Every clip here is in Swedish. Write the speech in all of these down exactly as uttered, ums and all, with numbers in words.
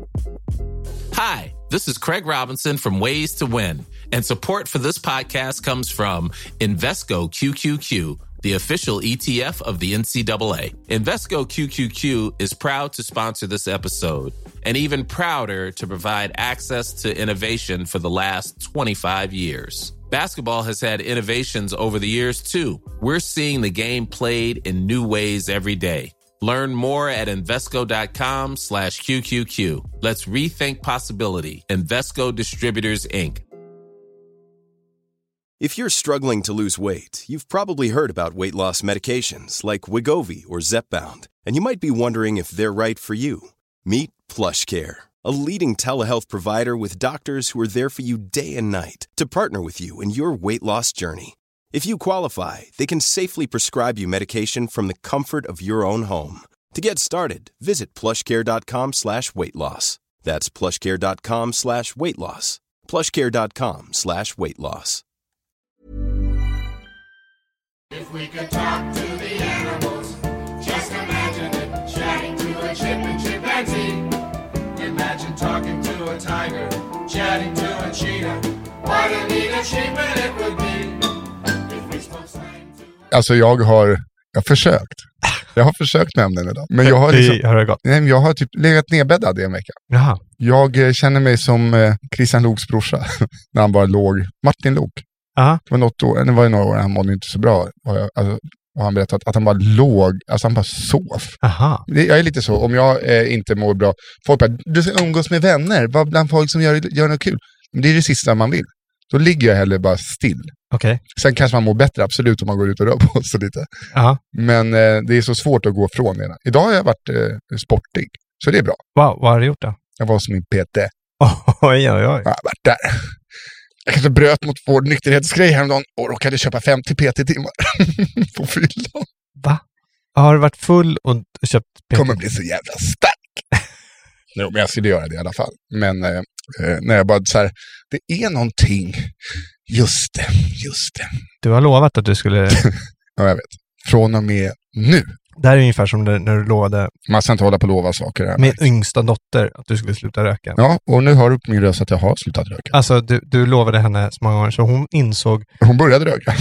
Hi, this is Craig Robinson from Ways to Win, and support for this podcast comes from Invesco Q Q Q, the official E T F of the N C double A. Invesco Q Q Q is proud to sponsor this episode, and even prouder to provide access to innovation for the last twenty-five years. Basketball has had innovations over the years, too. We're seeing the game played in new ways every day. Learn more at Invesco.com slash QQQ. Let's rethink possibility. Invesco Distributors, Incorporated. If you're struggling to lose weight, you've probably heard about weight loss medications like Wegovy or Zepbound, and you might be wondering if they're right for you. Meet PlushCare, a leading telehealth provider with doctors who are there for you day and night to partner with you in your weight loss journey. If you qualify, they can safely prescribe you medication from the comfort of your own home. To get started, visit plushcare.com slash weight loss. That's plushcare.com slash weight loss. plushcare.com slash weight loss. If we could talk to the animals, just imagine it, chatting to a chip and chimpanzee. Imagine talking to a tiger, chatting to a cheetah. What a neat achievement it would be. Alltså jag har, jag har försökt. Jag har försökt med ämnen idag. Men jag har liksom, har det gått? Nej, jag har typ legat nedbäddad i en vecka. Jaha. Jag eh, känner mig som eh, Christian Loks brorsa. När han bara låg. Martin Lok. Aha. Det var något år, det var ju några år, han mådde inte så bra. Och jag, alltså, och han berättade att han bara låg, alltså han bara sov. Aha. Det, jag är lite så, om jag eh, inte mår bra. Folk bara, du ska umgås med vänner. Vad bland folk som gör, gör något kul. Men det är det sista man vill. Då ligger jag heller bara still. Okay. Sen kanske man mår bättre, absolut, om man går ut och rör på sig lite. Aha. Men eh, det är så svårt att gå från det. Idag har jag varit eh, sportig, så det är bra. Wow, vad har du gjort då? Jag var som min P T. Oj, oj, oj. Jag har varit där. Jag kanske bröt mot vår nykterhetsgrej häromdagen och råkade köpa femtio P T-timmar på fyllan. Va? Har du varit full och köpt P T? Kommer bli så jävla stark. Jo, men jag skulle göra det i alla fall. Men eh, när jag bara så här, det är någonting. Just det, just det. Du har lovat att du skulle... Ja, jag vet. Från och med nu. Det här är ungefär som när du lovade... Man ska inte hålla på att lova saker. Här. Min yngsta dotter att du skulle sluta röka. Ja, och nu har du på min röst att jag har slutat röka. Alltså, du, du lovade henne så många gånger så hon insåg... Hon började röka.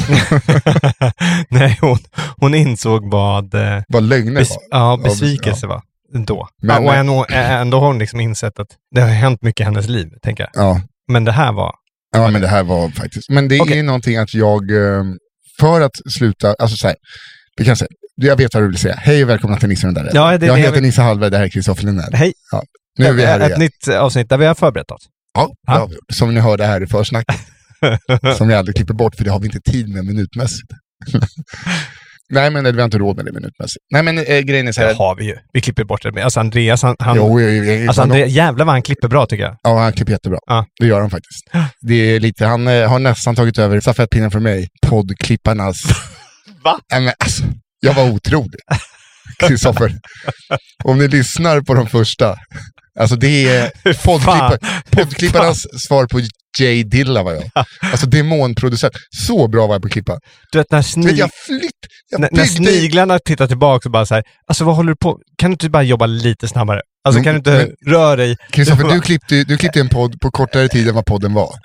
Nej, hon, hon insåg vad... Vad lögner bes- var. Ja, besvikelse ja. var. Då. Men, ja, och ändå, ändå har hon liksom insett att det har hänt mycket i hennes liv, tänker jag. Ja. Men det här var... Ja, men det här var faktiskt... Men det okay. är någonting att jag... För att sluta... Alltså så här... Vi kan säga... Jag vet vad du vill säga. Hej och välkomna till Nisse och den där. Ja, det, jag det heter vi... Nisse Hallberg, det här är Kristoffer Linnell. Hej. Ja, nu är vi här Ett igen. nytt avsnitt där vi har förberett oss. Ja, ja. Som ni hörde här i försnacket. Som vi aldrig klipper bort, för det har vi inte tid med minutmässigt. Nej, men vi har inte råd med det minutmässigt. Nej, men äh, grejen är så här... Det har vi ju. Vi klipper bort det. Alltså Andreas, han... han... Jo, jag, jag, jag, alltså Andreas, jävlar vad han klipper bra, tycker jag. Ja, han klipper jättebra. Ja. Det gör han faktiskt. Det är lite... Han äh, har nästan tagit över stafettpinnen för mig. Poddklipparnas... Va? Nej, men alltså... Jag var otrolig. Kristoffer. Om ni lyssnar på de första. Alltså det är poddklippa, poddklipparnas svar på Jay Dilla var jag. Alltså demonproducent. Så bra var jag på att klippa. Du vet när, snig... vet, jag flytt, jag när, när sniglarna tittar tillbaka och bara så här, alltså vad håller du på? Kan du inte bara jobba lite snabbare? Alltså mm, kan du inte men, röra dig? Kristoffer, du klippte, du klippte en podd på kortare tid än vad podden var.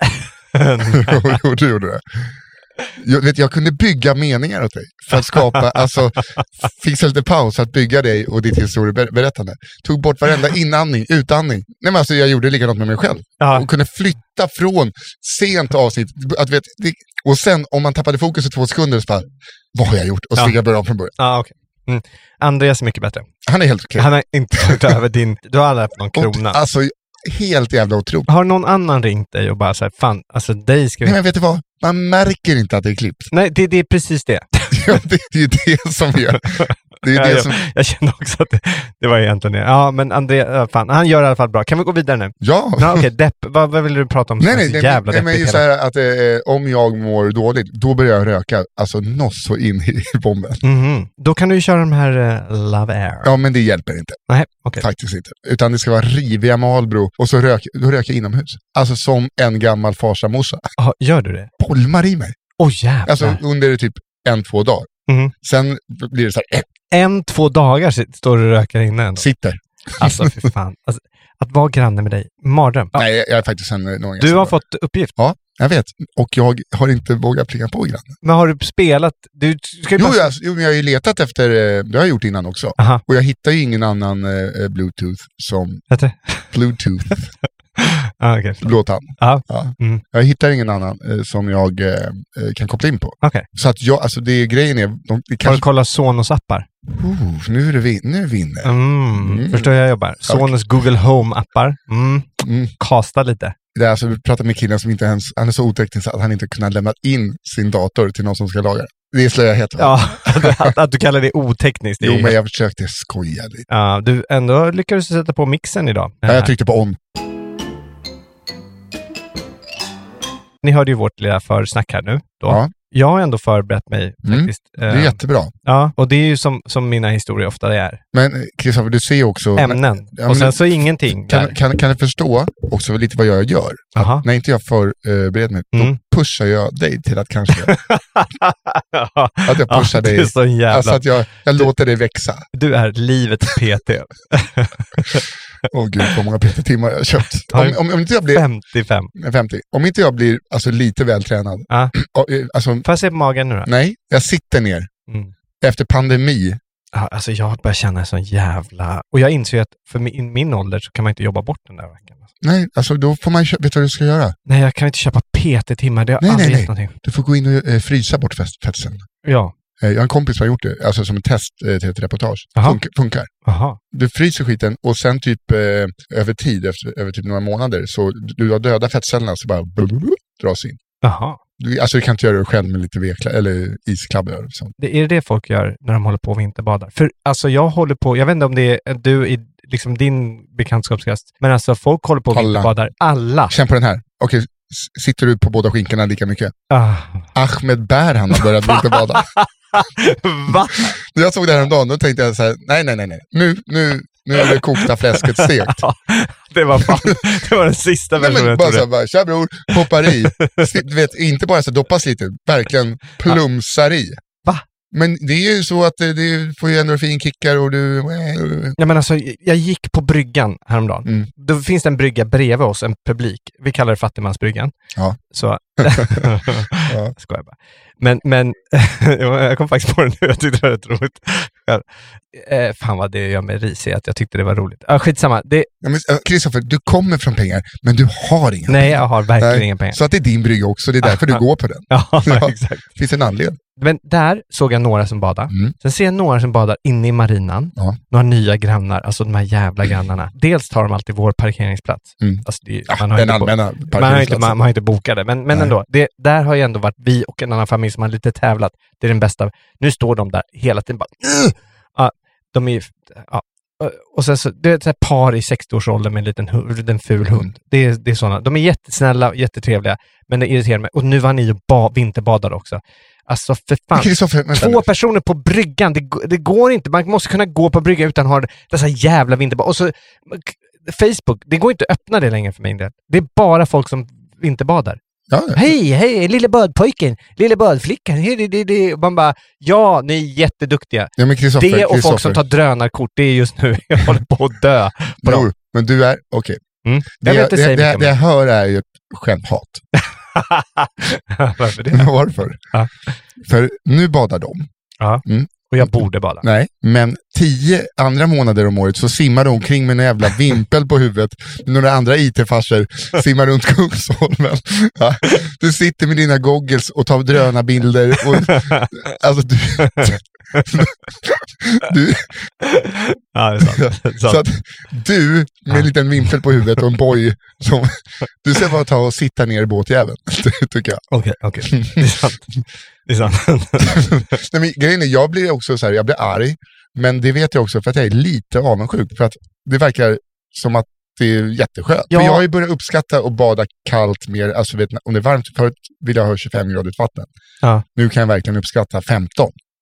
Jo, du gjorde det. Jag, vet, jag kunde bygga meningar åt dig för att skapa, alltså fixa lite paus att bygga dig och ditt historieberättande. Tog bort varenda inandning, utandning. Nej, men alltså jag gjorde likadant med mig själv. Ja. Och kunde flytta från sent avsnitt att, vet, det, och sen om man tappade fokus i två sekunder så bara, vad har jag gjort? Och så fick jag börja om från början. Ja, okej. Okay. Mm. Andreas är mycket bättre. Han är helt okej. Han har inte tagit över din, du har aldrig haft någon krona. Och, alltså helt jävla otroligt. Har någon annan ringt dig och bara sagt, fan, alltså dig ska vi... Nej, men vet du vad? Man märker inte att det är klippt. Nej, det, det är precis det. Ja, det, det är det som gör. Det är ja, det jag, som... jag känner också att det, det var egentligen det. Ja, men André, fan, han gör i alla fall bra. Kan vi gå vidare nu? Ja. Ja, okej, okay, depp. Vad, vad vill du prata om? Nej, nej, nej, jävla nej men just så här att eh, om jag mår dåligt, då börjar jag röka. Alltså noss så in i bomben. Mm-hmm. Då kan du ju köra de här uh, Love Air. Ja, men det hjälper inte. Nej, okej. Okay. Faktiskt inte. Utan det ska vara riviga Marlboro och så rök, då röker jag inomhus. Alltså som en gammal farsamorsa. Ja, gör du det? Polmar i mig. Åh oh, jävlar. Alltså under typ en, två dagar. Mm. Sen blir det så här... En, två dagar står du och rökar inne ändå. Sitter. Alltså för fan. Alltså, Att vara granne med dig. Mardröm. Ja. Nej, jag är faktiskt en någon. Du har fått uppgift. Ja, jag vet. Och jag har inte vågat plinga på grannen. Men har du spelat? Du ska ju Jo, bara... jag, jo, men jag har ju letat efter, det har jag gjort innan också. Aha. Och jag hittar ju ingen annan eh, Bluetooth som... Heter? Bluetooth. ah, okay, Låtan. Ah. Ja. Mm. Jag hittar ingen annan eh, som jag eh, kan koppla in på. Okay. Så att jag, alltså det grejen är... De, det kanske... Har du kollat Sonos appar? Oh, nu är det vi, nu är vi inne. Mm. Mm. Förstår jag jobbar. Sonos Google Home-appar. Mm. Mm. Kasta lite. Det är alltså, vi pratar med killen som inte ens, han är så oteknisk att han inte kunnat lämna in sin dator till någon som ska laga det. Det är slöhet. Ja, att, att du kallar det otekniskt. Jo, men jag försökte skoja lite. Ja, du ändå lyckades du sätta på mixen idag. Ja, jag tryckte på on. Ni hörde ju vårt lilla försnack här nu. Då. Ja. Jag har ändå förberett mig Mm. faktiskt. Det är jättebra. Ja, och det är ju som, som mina historier ofta är. Men Kristoffer, du ser också... Ämnen. Ja, men- och sen så ingenting. Kan, där. kan, kan du förstå också lite vad jag gör? Aha. Att när inte jag förbereder mig, Mm. då pushar jag dig till att kanske... att jag pushar ja, dig. Du är så jävla... Alltså att jag, jag låter dig växa. Du är livets P T. Åh gud, vad många P T-timmar jag har köpt. Har Om, du om, om inte jag blir... femtiofem. femtio. Om inte jag blir alltså, lite vältränad. Ja. Alltså, Får jag se på magen nu då? nej, jag sitter ner. Mm. Efter pandemi. Ja, alltså jag börjar känna en sån jävla... Och jag inser ju att för min, min ålder så kan man inte jobba bort den där veckan. Nej, alltså då får man köpa, vet du vad du ska göra? Nej, jag kan inte köpa P T-timmar. Det har Nej, aldrig nej, gett nej. någonting. Du får gå in och eh, frysa bort fest- fettcellerna. Ja. Eh, jag har en kompis som har gjort det, alltså som en test eh, till ett reportage. Aha. Funk- funkar. Aha. Du fryser skiten och sen typ eh, över tid, efter, över typ några månader, så du har döda fettcellerna så bara blablabla, dras in. Aha. Du, alltså du kan inte göra det själv med lite vekla eller isklabbor. Liksom. Det, är det det folk gör när de håller på och vinterbadar? För alltså jag håller på, jag vet inte om det är du i liksom din bekantskapskrets, men alltså folk håller på och Alla. vinterbadar. Alla. Känn på den här. Okej, s- sitter du på båda skinkorna lika mycket? Ah. Ahmed Bär, han har börjat vinterbada. Va? När jag såg det här om dagen, då tänkte jag så här, nej, nej, nej, nej. Nu, nu, nu är det kokta fläsket stekt. Ja, det var fan, det var den sista Nej, versionen men jag bara så här, trodde. bara, tja bror, hoppar i. S- Du vet, inte bara så här, doppas lite, verkligen plumsar i. Va? Men det är ju så att det, det får ju endorfinkickar och du... Ja, men alltså, jag gick på bryggan häromdagen. Mm. Då finns det en brygga bredvid oss, en publik. Vi kallar det fattigmansbryggan. Ja. Så, Ja. skojar bara. Men, men jag kom faktiskt på det nu, jag tyckte det var rätt roligt. Eh, fan vad det gör mig risig att jag tyckte det var roligt. Ah, skitsamma. Det, Ja, men, Kristoffer, du kommer från pengar, men du har inga nej, pengar. jag har verkligen Nej, inga pengar. Så att det är din brygga också, det är därför du går på den. Ja, Ja. exakt. Finns en anledning. Men där såg jag några som badade. Mm. Sen ser jag några som badar inne i marinan. Ja. Några nya grannar, alltså de här jävla grannarna. Dels tar de alltid vår parkeringsplats. Mm. Alltså det, Ja, man, har den inte bo- allmänna man, har inte, parkeringsplatsen. man, man har inte bokat det. Men, men Nej. ändå, det, där har ju ändå varit vi och en annan familj som har lite tävlat. Det är den bästa. Nu står de där hela tiden bara... "Ugh!" Ja, de är ju... Ja. Och sen så, det är ett så här par i sextio-årsåldern med en liten hund, en ful hund. Det är, det är sådana. De är jättesnälla och jättetrevliga. Men det irriterar mig. Och nu var ni ju ba- vinterbadade också. Alltså för fan. Kristoffer, vänta Två nu. personer på bryggan. Det, g- det går inte. Man måste kunna gå på bryggan utan att ha dessa jävla vinterbad. Och så k- Facebook. Det går inte att öppna det längre för min del. Det är bara folk som vinterbadar. Ja, ja. Hej, hej, lille badpojken, lille badflickan. Hej, det, det, det. Man bara, ja, ni är jätteduktiga. Ja, men Kristoffer, Det och folk Kristoffer. som tar drönarkort, det är just nu, jag håller på att dö. På dem. Jo, men du är, okej. Mm. Det, Jag vill inte det, säga det, mycket det jag mer. hör är ju ett självhat. Varför det? Varför? Ja. För nu badar de. Ja. Mm. Och jag borde bada. Nej, men tio andra månader om året så simmar de omkring med en jävla vimpel på huvudet. Några andra I T-farsor simmar runt Kungsholmen. Ja. Du sitter med dina goggles och tar drönarbilder. Och, alltså du... du Ja, det är sant. Det är sant. så att du med en liten vimpel på huvudet och en boj som... Du ska bara ta och sitta ner i båtjäveln, tycker jag. Okej, okej. Det är sant. Det är sant. Nej, men grejen är, jag blir också så här, jag blir arg, men det vet jag också för att jag är lite avundsjuk, för att det verkar som att det är jätteskönt. Ja. För jag har ju börjat uppskatta att bada kallt mer, alltså vet, om det är varmt, förut vill jag ha tjugofem gradigt vatten. Ja. Nu kan jag verkligen uppskatta femton.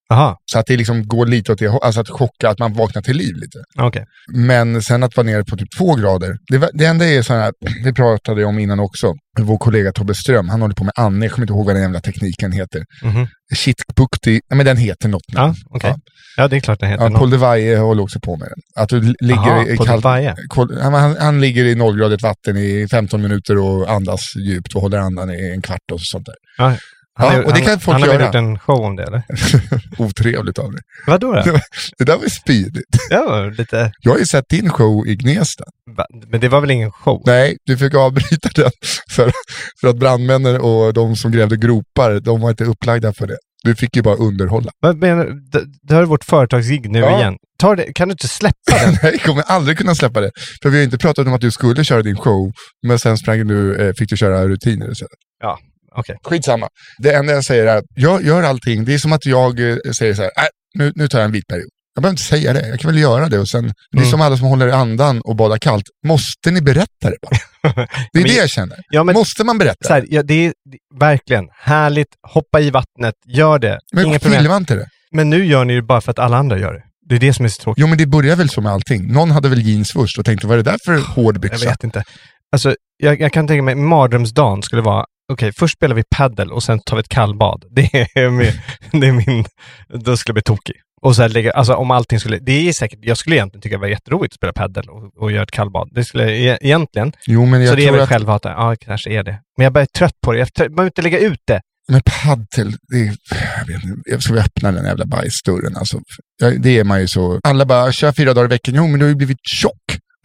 Aha, Så att det liksom går lite åt det hå- alltså att chocka, att man vaknar till liv lite. okej. Men sen att vara nere på typ två grader, det, var- det enda är så här, vi pratade om innan också, vår kollega Tobbe Ström, han håller på med Anne, jag kommer inte ihåg vad den jävla tekniken heter. Mhm. Shitbukti, ja men den heter något. Ja, okej. Ja. Ja, det är klart den heter Ja, något. Paul de Valle håller också på med den. Att du li- ligger Aha, i Paul de Valle. kol- han, han, han ligger i nollgradigt vatten i femton minuter och andas djupt och håller andan i en kvart och sånt där. Ja, han, Ja, är- och det kan han, folk han har väl göra. gjort en show om det, eller? Otrevligt av dig. Vadå då? Det där var ju spydigt. Ja, lite... Jag har ju sett din show i Gnesta. Va? Men det var väl ingen show? Nej, du fick avbryta den för, för att brandmännen och de som grävde gropar, de var inte upplagda för det. Du fick ju bara underhålla. Vad menar du? Det, det här är vårt företagsgig nu Ja. igen. Ta det, kan du inte släppa den? Nej, jag kommer aldrig kunna släppa det. För vi har inte pratat om att du skulle köra din show, men sen sprang du, eh, fick du köra rutiner istället. Ja, okej. Skitsamma. Det enda jag säger är att jag gör allting. Det är som att jag eh, säger så här, äh, nu, nu tar jag en vit period. Jag behöver inte säga det, jag kan väl göra det. Och sen, det är Mm. som alla som håller andan och badar kallt. Måste ni berätta det bara? Det är Men- det jag känner. Ja, men Måste man berätta? så här, ja, det är det- verkligen härligt. Hoppa i vattnet, gör det. men Inga problem. filma inte det. Men nu gör ni det bara för att alla andra gör det. Det är det som är så tråkigt. Jo, men det börjar väl så med allting. Någon hade väl jeans först och tänkte, vad är det där för hård Jag byxa? vet inte. Alltså, jag, jag kan tänka mig, mardrömsdagen skulle vara, okej, först spelar vi paddel och sen tar vi ett kallbad. Det är min, det är min då skulle jag bli tokig. Och så här lägga, alltså om allting skulle, det är säkert, jag skulle egentligen tycka det var jätteroligt att spela paddel och, och göra ett kallbad. Det skulle e- egentligen, Jo, men jag så det är tror väl att... självhatare. Ja, kanske är det. Men jag börjar trött på det. Jag trött- behöver inte lägga ut det. Men paddel, det är, jag vet inte, jag ska vi öppna den jävla bajsdörren alltså. Ja, det är man ju så. Alla bara, kör fyra dagar i veckan. Jo, men du har ju blivit tjock.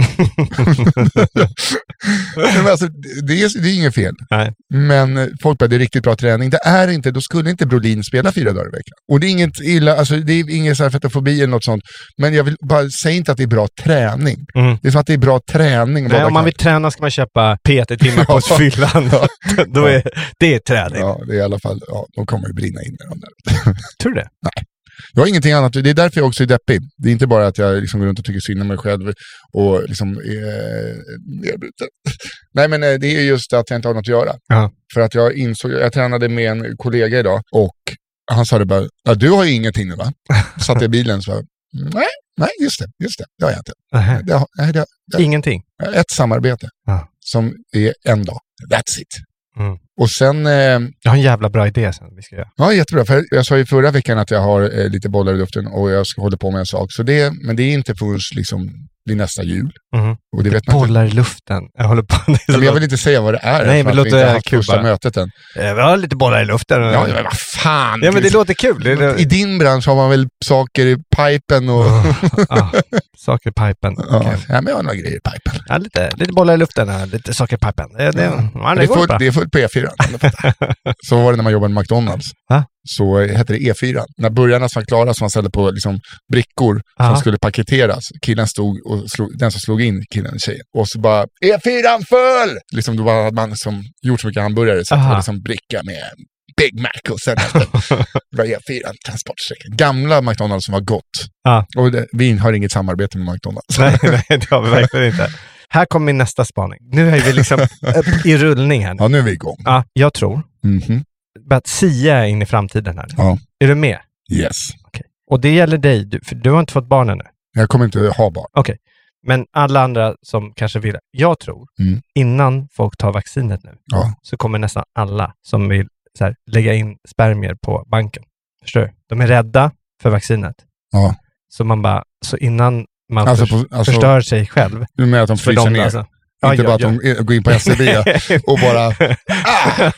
Men alltså, det, är, det är inget fel. Nej. Men folk bara, det är riktigt bra träning. Det är inte, då skulle inte Brolin spela fyra dagar i veckan. Och det är inget illa, alltså det är ingen så här fetofobi eller något sånt. Men jag vill bara säga inte att det är bra träning. Mm. Det är som att det är bra träning. Nej, om man vill träna ska man köpa P T-timmar på Ja. fyllan. Då är det är träning. Ja, det är i alla fall, ja, de kommer ju brinna in med de där. Tror du det? Jag har ingenting annat, det är därför jag också är deppig. Det är inte bara att jag liksom går runt och tycker synd om mig själv och liksom är nedbruten. Nej, men eh, det är just att jag inte har något att göra. Ja. För att jag insåg, jag tränade med en kollega idag och han sa det bara, ja, du har ju ingenting nu va? Satt i bilen så, nej, nej just det, just det, det har jag inte. Nähä. Det har, nej, det har, det Ingenting. har ett samarbete Ja. som är en dag. That's it. Mm. Och sen... Eh, Jag har en jävla bra idé sen vi ska göra. Ja, jättebra. För jag sa ju förra veckan att jag har eh, lite bollar i luften och jag ska hålla på med en sak. Så det, men det är inte förrän liksom vid nästa jul. Mm. Och det vet man inte. Bollar i luften. Jag håller på. Det är så Men jag bra. vill inte säga vad det är. Nej, för men att låt vi inte det har haft kul första bara. mötet än. Eh, Vi har lite bollar i luften. Ja, men vad fan. Ja, men det låter kul. Det är, I din bransch har man väl saker i pipen och... ja, saker i pipen. Ja, Okej. ja, men jag har några grejer i pipen. Ja, lite, lite bollar i luften, här, lite saker i pipen. Det, det, ja. Ja, Det det är går fullt, bra. det är fullt på E fyra. Så var det när man jobbade med McDonalds. Va? Så hette det E fyra. När burgarna som var klara som man ställde på liksom, brickor som Aha. skulle paketeras. Killen stod och slog, den som slog in killen, tjejen. Och så bara, E fyra full! Liksom då hade man som gjort så mycket hamburgare så att det Aha. var liksom bricka med Big Mac och sen efter var E fyra transportsträckan. Gamla McDonalds som var gott. Ja. Och det, vi har inget samarbete med McDonalds. Nej, nej, det har vi verkligen inte. Här kommer min nästa spaning. Nu är vi liksom upp i rullning här. Ja, nu är vi igång. Ja, jag tror Mhm. att Sia är in i framtiden här. Ja. Är du med? Yes. Och det gäller dig, du, för du har inte fått barn ännu. Jag kommer inte ha barn. Men alla andra som kanske vill. Jag tror, Mm. innan folk tar vaccinet nu, Ja. så kommer nästan alla som vill så här, lägga in spermier på banken. Förstår du? De är rädda för vaccinet. Ja. Så man bara, så innan man Alltså, för, på, alltså, förstör sig själv. du menar att de För fryser dem ner? alltså. Inte Ja, bara ja, att de går in på S C B och bara... Ah!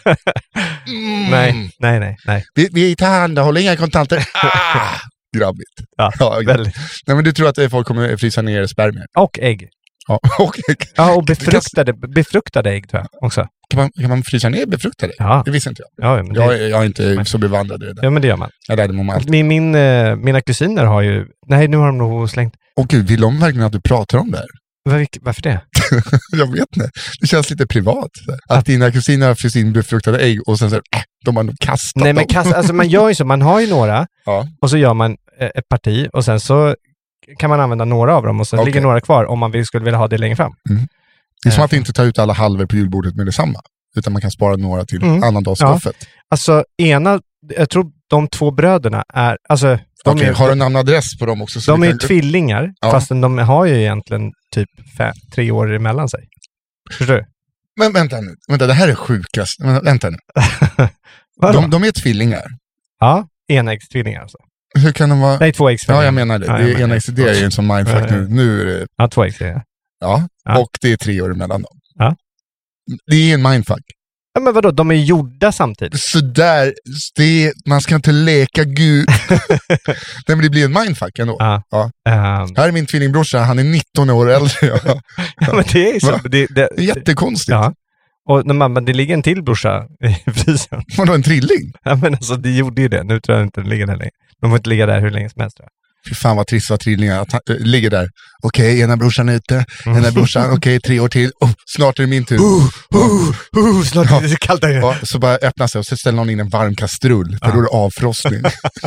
Mm. Nej, nej, nej, nej. Vi, vi tillhandahåller inga kontanter. Ah! Grabbigt. Ja, grabbigt. väldigt. Nej, men du tror att eh, folk kommer frysa ner spermier? Och ägg. Ja, och Ja, och befruktade, befruktade ägg tror jag också. kan man, kan man frysa ner befruktade? Ja, Det visste inte jag. ja, men det, Jag, är- jag är inte så bevandrad i det där. ja, men det gör man. Jag lärde mig om allt. Min, min, eh, mina kusiner har ju... Nej, nu har de nog slängt... Och gud, vill de verkligen att du pratar om det här? Var, varför det? Jag vet inte. Det känns lite privat. så här. Att dina kusiner har fryst in befruktade ägg och sen så här, äh, de har nog kastat Nej, men dem. kast, alltså, man gör ju så. Man har ju några Ja. och så gör man eh, ett parti och sen så kan man använda några av dem och sen Okej. ligger några kvar om man vill, skulle vilja ha det längre fram. Det är som att inte ta ut alla halvor på julbordet med detsamma. Utan man kan spara några till Mm. annandagsskaffet. Alltså, ena... Jag tror de två bröderna är, alltså... De Okej, är, har du namn och adress på dem också? Så de vi är kan... tvillingar, Ja. fast de har ju egentligen typ fem, tre år emellan sig. Förstår du? Men vänta nu, vänta, det här är sjukast. Men, vänta nu. De, de är tvillingar. Ja, enäggstvillingar alltså. Hur kan de vara... Nej, tvåäggstvillingar. Ja, jag menar det. Ja, det jag är menar enäggs, det är ju en sån mindfuck Ja, ja. nu. Nu är det... Ja, tvåäggstvillingar. Ja, Ja. och det är tre år emellan dem. Ja. Det är en mindfuck. Ja, men vadå? De är gjorda samtidigt. Så där, det är, man ska inte leka Gud. Men det blir en mindfuck ändå. Ja. Ja. Um, Här är min tvillingbrorsa, han är nitton år äldre. Ja. ja, men det är ju så. Va? Det, det, Det är jättekonstigt. ja. Och när man, det ligger en till brorsa i frysen. Vadå, en trilling? Ja, men alltså, det gjorde ju det. Nu tror jag inte den ligger där längre. De får inte ligga där hur länge som helst, tror jag. Fy fan vad trist vad trillingar att han, äh, ligger där. Okej, ena brorsan är ute, ena brorsan, okej, tre år till. Oh, snart är det min tur. Uh, uh, uh, snart Ja. är det så kallt där. Ja, så bara öppnar sig och så ställer någon in en varm kastrull. För Ja. då är det avfrostning.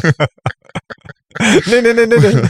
nej, nej, nej, nej. nej.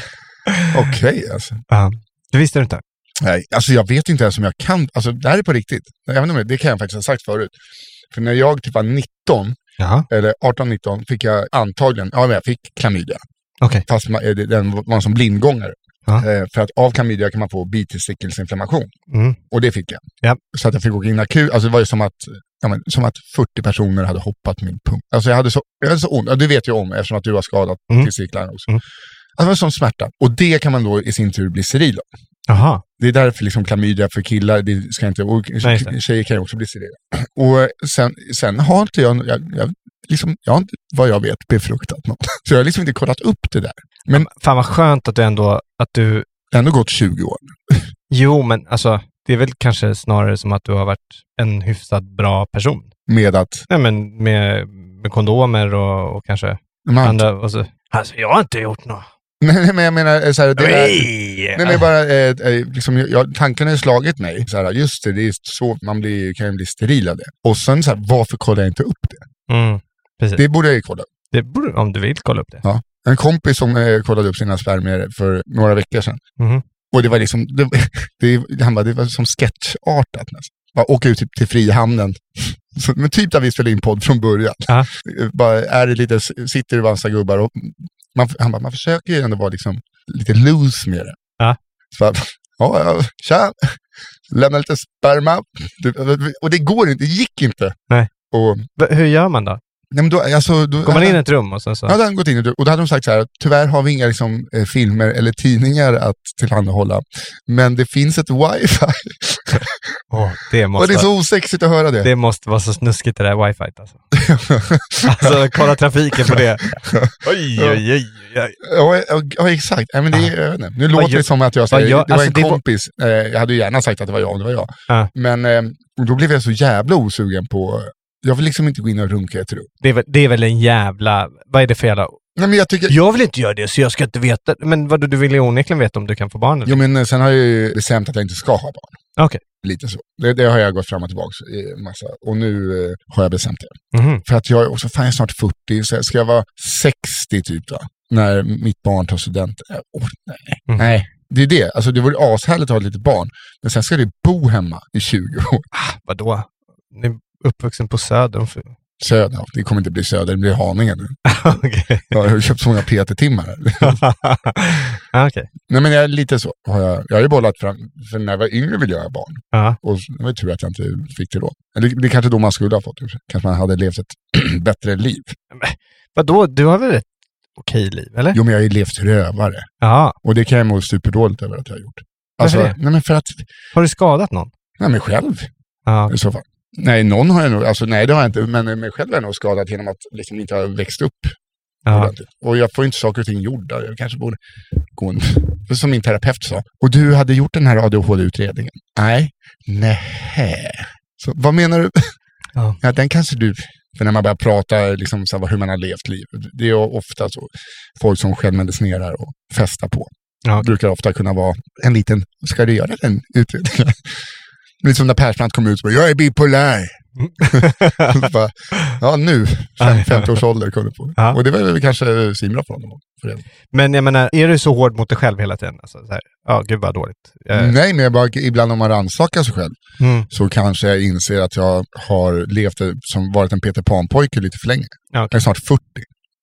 Okej, alltså. Ja. Det visste du inte? Nej, alltså jag vet inte ens om jag kan, alltså det här är på riktigt. Jag vet inte, det kan jag faktiskt ha sagt förut. För när jag typ var nitton, Ja. eller arton nitton, fick jag antagligen, ja men jag fick klamydia. Okej. Fast man, eh, det- den var en som blindgångare. Ja. Eh, för att av klamydia kan man få bitestickelsinflammation. Mm. Och det fick jag. Ja. Så att jag fick åka in akut, alltså det var ju som att, ja, men, som att fyrtio personer hade hoppat min pung. Alltså jag hade så, jag hade så ont, ja, det vet jag om eftersom att du har skadat Mm. testiklarna också. Mm. Alltså det var som smärta. Och det kan man då i sin tur bli steril av. Jaha. Det är därför liksom klamydia för killar, det ska inte, och Nej, just det. tjejer kan ju också bli sterila. Och sen, sen har inte jag, jag, jag, liksom, jag har inte, vad jag vet, befruktat något. Så jag har liksom inte kollat upp det där. Men Fan vad skönt att du ändå, att du, det har ändå gått tjugo år. jo men alltså, det är väl kanske snarare som att du har varit en hyfsat bra person. Med att, Nej men med, med kondomer och, och kanske man, andra, och så. Alltså jag har inte gjort något. nej, nej, men jag menar så här, det är, Nej! nej, men bara, eh, eh, liksom, jag, tanken har ju slagit mig. Så här, just det, det är så, man blir, kan ju bli steril av det. Och sen så här, varför kollar jag inte upp det? Mm, precis. Det borde jag ju kolla upp. Det borde, om du vill kolla upp det. Ja. En kompis som eh, kollade upp sina spermier för några veckor sedan. Mhm. Och det var liksom, det, det, han bara, det var som sketchartat nästan. Bara åka ut typ till Frihamnen. Så, men typ där vi spelade in podd från början. Ja. Bara är det lite, sitter det vansa gubbar och man, han bara, man försöker ju ändå vara liksom lite loose med det. Ja. Så bara, ja, ja, tja, lämna lite sperma. Och det går inte, det gick inte. Nej. Och, V- Hur gör man då? nej men då, alltså, då, Går man in i ett rum och sen så? Ja, då hade han gått in och då hade de sagt så här, tyvärr har vi inga liksom, eh, filmer eller tidningar att tillhandahålla. Men det finns ett wifi. Åh, det, Och måste det är vara, så osexigt att höra det. det måste vara så snuskigt det där wifi alltså. Alltså kolla trafiken på det. Oj, oj, oj, oj. Ja, ja, ja, exakt. Ja, men det, är- jag vet inte. Nu låter gör- det som att jag vad säger, gör- det var alltså, en det var- kompis. Eh, jag hade ju gärna sagt att det var jag om det var jag. Ja. Men eh, då blev jag så jävla osugen på, jag vill liksom inte gå in och runka i ett rum. Det är, väl, det är väl en jävla... Vad är det för jävla... Nej, men jag tycker, Jag vill inte göra det, så jag ska inte veta. Men vad du vill ju onekligen veta om du kan få barn eller? jo, men eh, sen har jag ju bestämt att jag inte ska ha barn. Okej. Lite så. Det, det har jag gått fram och tillbaka i en massa. Och nu eh, har jag bestämt det. Mhm. För att jag är också, fan jag är snart fyrtio, så ska jag vara sextio typ då? När mitt barn tar student. Äh, oh, nej. Mm. nej, det är det. Alltså det vore ashärligt att ha ett litet barn. Men sen ska det bo hemma i tjugo år. Vadå? Ni är uppvuxen på Söder. Söder, ja, det kommer inte bli Söder, det blir Haninge nu. Okej. Jag har ju köpt så många P T-timmar. Ja, okej. Nej, men jag är lite så. Har jag, jag har ju bollat fram, för när jag var yngre ville jag ha barn. Ja. Och det var ju tur att jag inte fick det då. Eller det är kanske då man skulle ha fått det. Kanske man hade levt ett bättre liv. Vadå? Du har väl ett okej liv, eller? Jo, men jag har ju levt rövare. Ja. Och det kan jag må superdåligt över att jag har gjort. Varför Alltså, det? nej men för att, Har du skadat någon? nej men själv Ja. i så fall. Nej, någon har jag nog, alltså nej det har jag inte, men mig själv är jag nog skadat genom att liksom inte ha växt upp Ja. ordentligt. Och jag får inte saker och ting gjorda. Jag kanske borde gå en, som min terapeut sa. Och du hade gjort den här A D H D-utredningen? Nej. Nej. Så vad menar du? Ja. Ja, den kanske du, för när man börjar prata liksom, så här, hur man har levt liv. Det är ju ofta så folk som självmedicinerar och festar på. Ja. Brukar ofta kunna vara en liten, ska du göra den utredningen? Lite som när Persbrandt kom ut och bara, jag är bipolär. bara, ja, nu, fem, femtio års ålder kunde på. Ja. Och det var väl kanske simra för honom. För det. Men jag menar, är du så hård mot dig själv hela tiden? Alltså, så här, ja, gud vad dåligt. Eh, Nej, men jag bara, ibland om man rannsakar sig själv Mm. så kanske jag inser att jag har levt som varit en Peter Pan-pojke lite för länge. Ja, Jag okej. är snart fyrtio.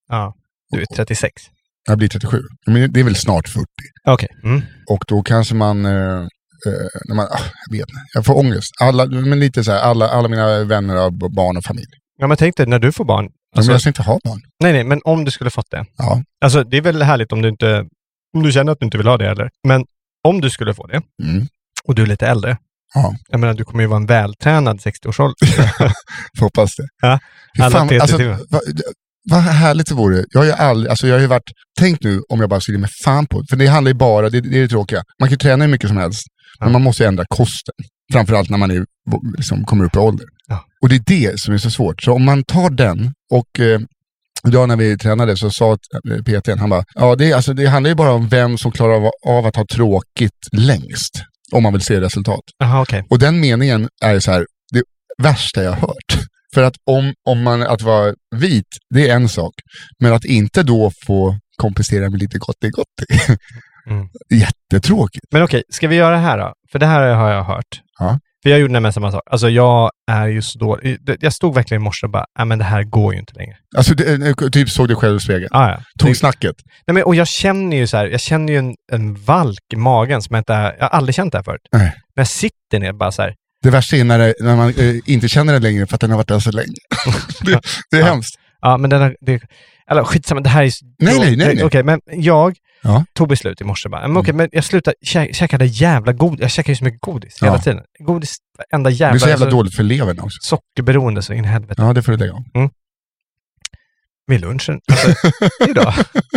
Ja, du är trettiosex. Jag blir trettiosju. Men det är väl snart fyrtio. Okej. Okay. Mm. Och då kanske man, eh, när man, ah, jag vet inte, jag får ångest. Alla, men lite så här, alla, alla mina vänner har barn och familj. Ja, men tänk dig när du får barn. Alltså, men jag ska inte ha barn. Nej, nej, men om du skulle fått det. Ja. Alltså det är väl härligt om du inte, om du känner att du inte vill ha det eller. Men om du skulle få det, mm. och du är lite äldre. Ja. Jag menar, du kommer ju vara en vältränad sextio-årsålder. Får hoppas det. Ja, alla fan, alltså, vad, vad härligt det vore. Jag har ju aldrig, alltså jag har ju varit, tänk nu om jag bara skulle med fan på, för det handlar ju bara, det, det är det tråkiga. Man kan ju träna hur mycket som helst, ja. Men man måste ju ändra kosten. Framförallt när man är, liksom, kommer upp i ålder. Ja. Och det är det som är så svårt. Så om man tar den och eh, idag när vi tränade så sa P T:n, han bara, ja det, alltså, det handlar ju bara om vem som klarar av, av att ha tråkigt längst. Om man vill se resultat. Aha, okay. Och den meningen är så här, det värsta jag har hört. För att om, om man, att vara vit, det är en sak. Men att inte då få kompensera med lite gott, det är gott. Mm. Jättetråkigt. Men okej, ska vi göra det här då? För det här har jag hört. Ja. För jag gjorde nämligen samma sak. Alltså jag är ju så dålig. Jag stod verkligen i morse och bara, nej men det här går ju inte längre. Alltså det, typ såg du själv i spegeln? Ah, ja. Tog det, snacket? Nej men och jag känner ju så här, jag känner ju en, en valk i magen som jag inte, jag har aldrig känt det här förut. Nej. Men jag sitter ner bara så här. Det värsta är när, det, när man eh, inte känner det längre för att den har varit där så länge. det, det är ja. hemskt. Ja men den har, det, eller skitsamma, det här är... Nej, nej, nej. nej. Okej, okay, men jag ja. tog beslut i morse bara. Men okej, okay, men jag slutade kä- käkade jävla godis. Jag käkar ju så mycket godis ja. hela tiden. Godis, enda jävla... Det är så jävla så, dåligt för levern också. Sockerberoende så in i helvete. Ja, det får du lägga om. Mm. Vid lunchen. Alltså, idag.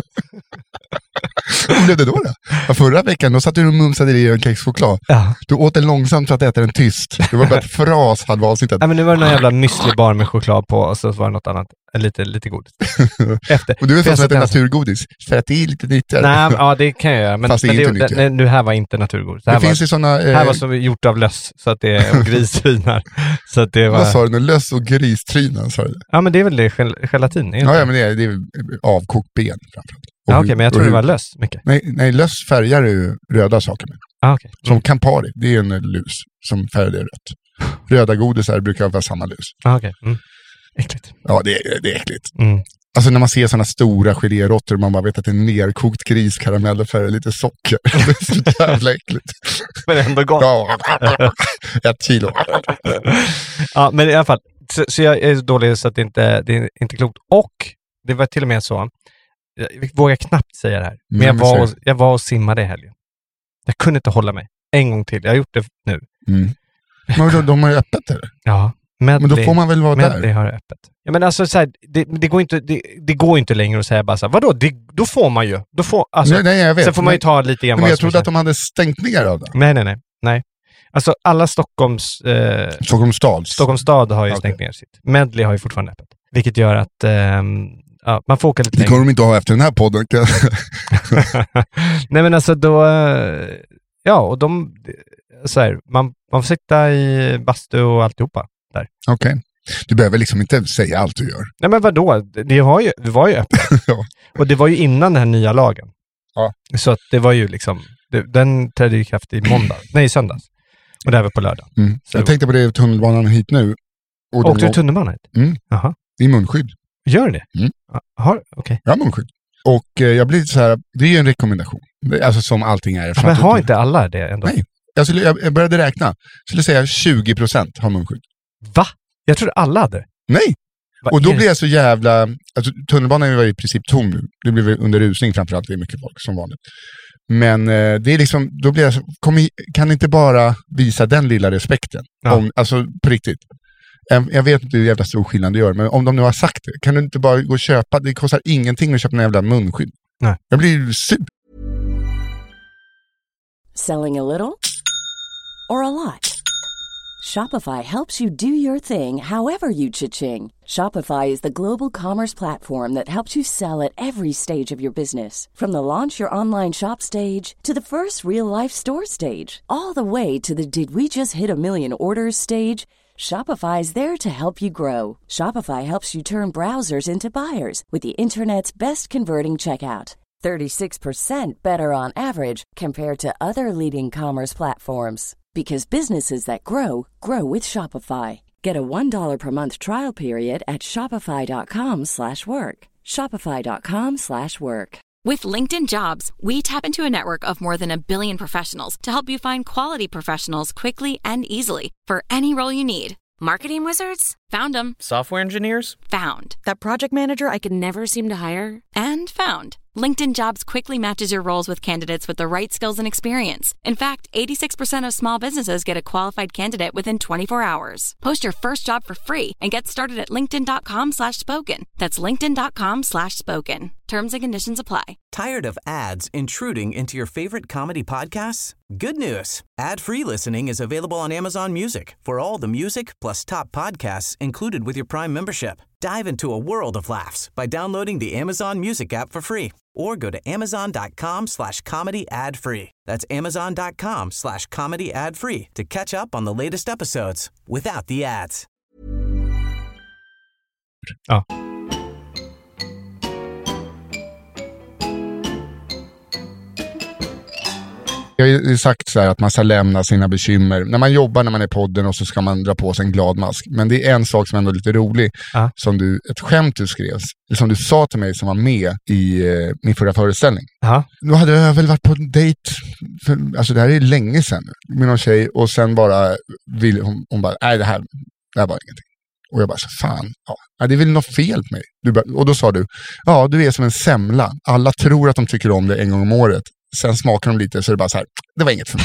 Vad blev det då då? Ja, förra veckan, då satt du och mumsade i en kexchoklad. Ja. Du åt den långsamt för att äta den tyst. Det var bara ett fras hade avsnittet. Ja, men nu var det någon jävla müslibar med choklad på och så var det något annat. Lite, lite godis. Efter. Och du är sån som äter naturgodis. För att det är lite nyttigare. Nej, ja det kan jag göra. Men, fast det, men är det, inte det, det här var inte naturgodis. Det här, det var, finns ju såna, eh, här var som gjort av löss. Så att det är gristrynar. Så att det var... Vad sa du nu? Löss och gristrynar sa du? Ja men det är väl det, gel- gelatin. Är ja, ja men det är, det är avkokt ben framförallt. Ja, okej, okay, men jag tror det var löss mycket. Nej, nej löss färgar ju röda saker med. Ah, okay. Som mm. Campari, det är en lus som färgar det rött. Röda godisar brukar vara samma lus. Ah, okej. Okay. Mm. Äckligt. Ja, det är, det är äckligt. Mm. Alltså när man ser sådana stora geléråttor, man bara vet att det är nerkokt griskaramell och färger lite socker. Det är så jävla äckligt. Men ändå gott. Ja, ett kilo. Ja, men i alla fall. Så, så jag är så dålig så att det inte det är inte klokt. Och det var till och med så, jag vågar knappt säga det här, men jag var, och, jag var och simmade i helgen. Jag kunde inte hålla mig. En gång till. Jag har gjort det nu. Mm. Men då, de har ju öppet eller? Ja. Medley, men då får man väl vara Medley där? har det öppet. Ja, men alltså så här, det, det, går inte, det, det går inte längre att säga bara så här, vadå? Det, då får man ju. Då får, alltså, nej, nej, jag vet. Sen får man ju ta lite igen. Men jag trodde att de hade stängt ner av det. Nej, nej, nej. nej. Alltså alla Stockholms... Eh, Stockholms stad. Stockholms stad har ju okay. stängt ner sitt. Medley har ju fortfarande öppet. Vilket gör att eh, ja, man får åka lite längre. Det kommer de inte ha efter den här podden. Nej, men alltså då... Eh, ja, och de... Så här, man, man får sitta i bastu och alltihopa där. Okej. Okay. Du behöver liksom inte säga allt du gör. Nej, men vadå? Det var ju, det var ju öppet. ja. Och det var ju innan den här nya lagen. Ja. Så att det var ju liksom... Det, den trädde i kraft i måndag. Nej, i söndags. Och det här var på lördag. Mm. Jag tänkte på det tunnelbanan hit nu. Och Åkte du tunnelbanan hit? Mm. Jaha. Det är munskydd. Gör det? Mm. Jaha, okej. Okay. Ja, munskydd. Och eh, jag blir så här, det är ju en rekommendation. Alltså som allting är. Ja, men har inte alla det ändå? Nej. Jag, skulle, jag började räkna. Jag skulle säga tjugo procent har munskydd. Va? Jag trodde alla hade. Nej. Va, och då blir jag så jävla... Alltså tunnelbanan var i princip tom nu. Det blir under rusning framförallt. Det är mycket folk som vanligt. Men eh, det är liksom, då blir jag så, kom i, kan inte bara visa den lilla respekten. Ja. Om, alltså på riktigt. Jag, jag vet inte hur jävla stor skillnad det gör, men om de nu har sagt det, kan du inte bara gå och köpa, det kostar ingenting att köpa en jävla munskydd. Nej. Jag blir sur. Selling a little or a lot? Shopify helps you do your thing however you cha-ching. Shopify is the global commerce platform that helps you sell at every stage of your business. From the launch your online shop stage to the first real-life store stage, all the way to the did we just hit a million orders stage. Shopify is there to help you grow. Shopify helps you turn browsers into buyers with the internet's best converting checkout. thirty-six percent better on average compared to other leading commerce platforms. Because businesses that grow, grow with Shopify. Get a one dollar per month trial period at shopify.com slash work. shopify.com slash work. With LinkedIn Jobs, we tap into a network of more than a billion professionals to help you find quality professionals quickly and easily for any role you need. Marketing wizards? Found them. Software engineers? Found. That project manager I could never seem to hire? And found. LinkedIn Jobs quickly matches your roles with candidates with the right skills and experience. In fact, eighty-six percent of small businesses get a qualified candidate within twenty-four hours. Post your first job for free and get started at linkedin.com slash spoken. That's linkedin.com slash spoken. Terms and conditions apply. Tired of ads intruding into your favorite comedy podcasts? Good news. Ad-free listening is available on Amazon Music for all the music plus top podcasts included with your Prime membership. Dive into a world of laughs by downloading the Amazon Music app for free or go to amazon.com slash comedy ad free. That's amazon.com slash comedy ad free to catch up on the latest episodes without the ads. Ja. Jag har ju sagt så här att man ska lämna sina bekymmer. När man jobbar, när man är i podden och så ska man dra på sig en glad mask. Men det är en sak som ändå är lite rolig. Ja. Som du, ett skämt du skrev, som du sa till mig som var med i eh, min förra föreställning. Ja. Då hade jag väl varit på en dejt, för, alltså det här är länge sedan nu, med någon tjej. Och sen bara, vill, hon, hon bara, nej det här, det här var ingenting. Och jag bara, så fan, ja, det är väl något fel på mig. Du bara, och då sa du, ja du är som en semla. Alla tror att de tycker om det en gång om året. Sen smakar de lite så är det bara så här, det var inget för mig.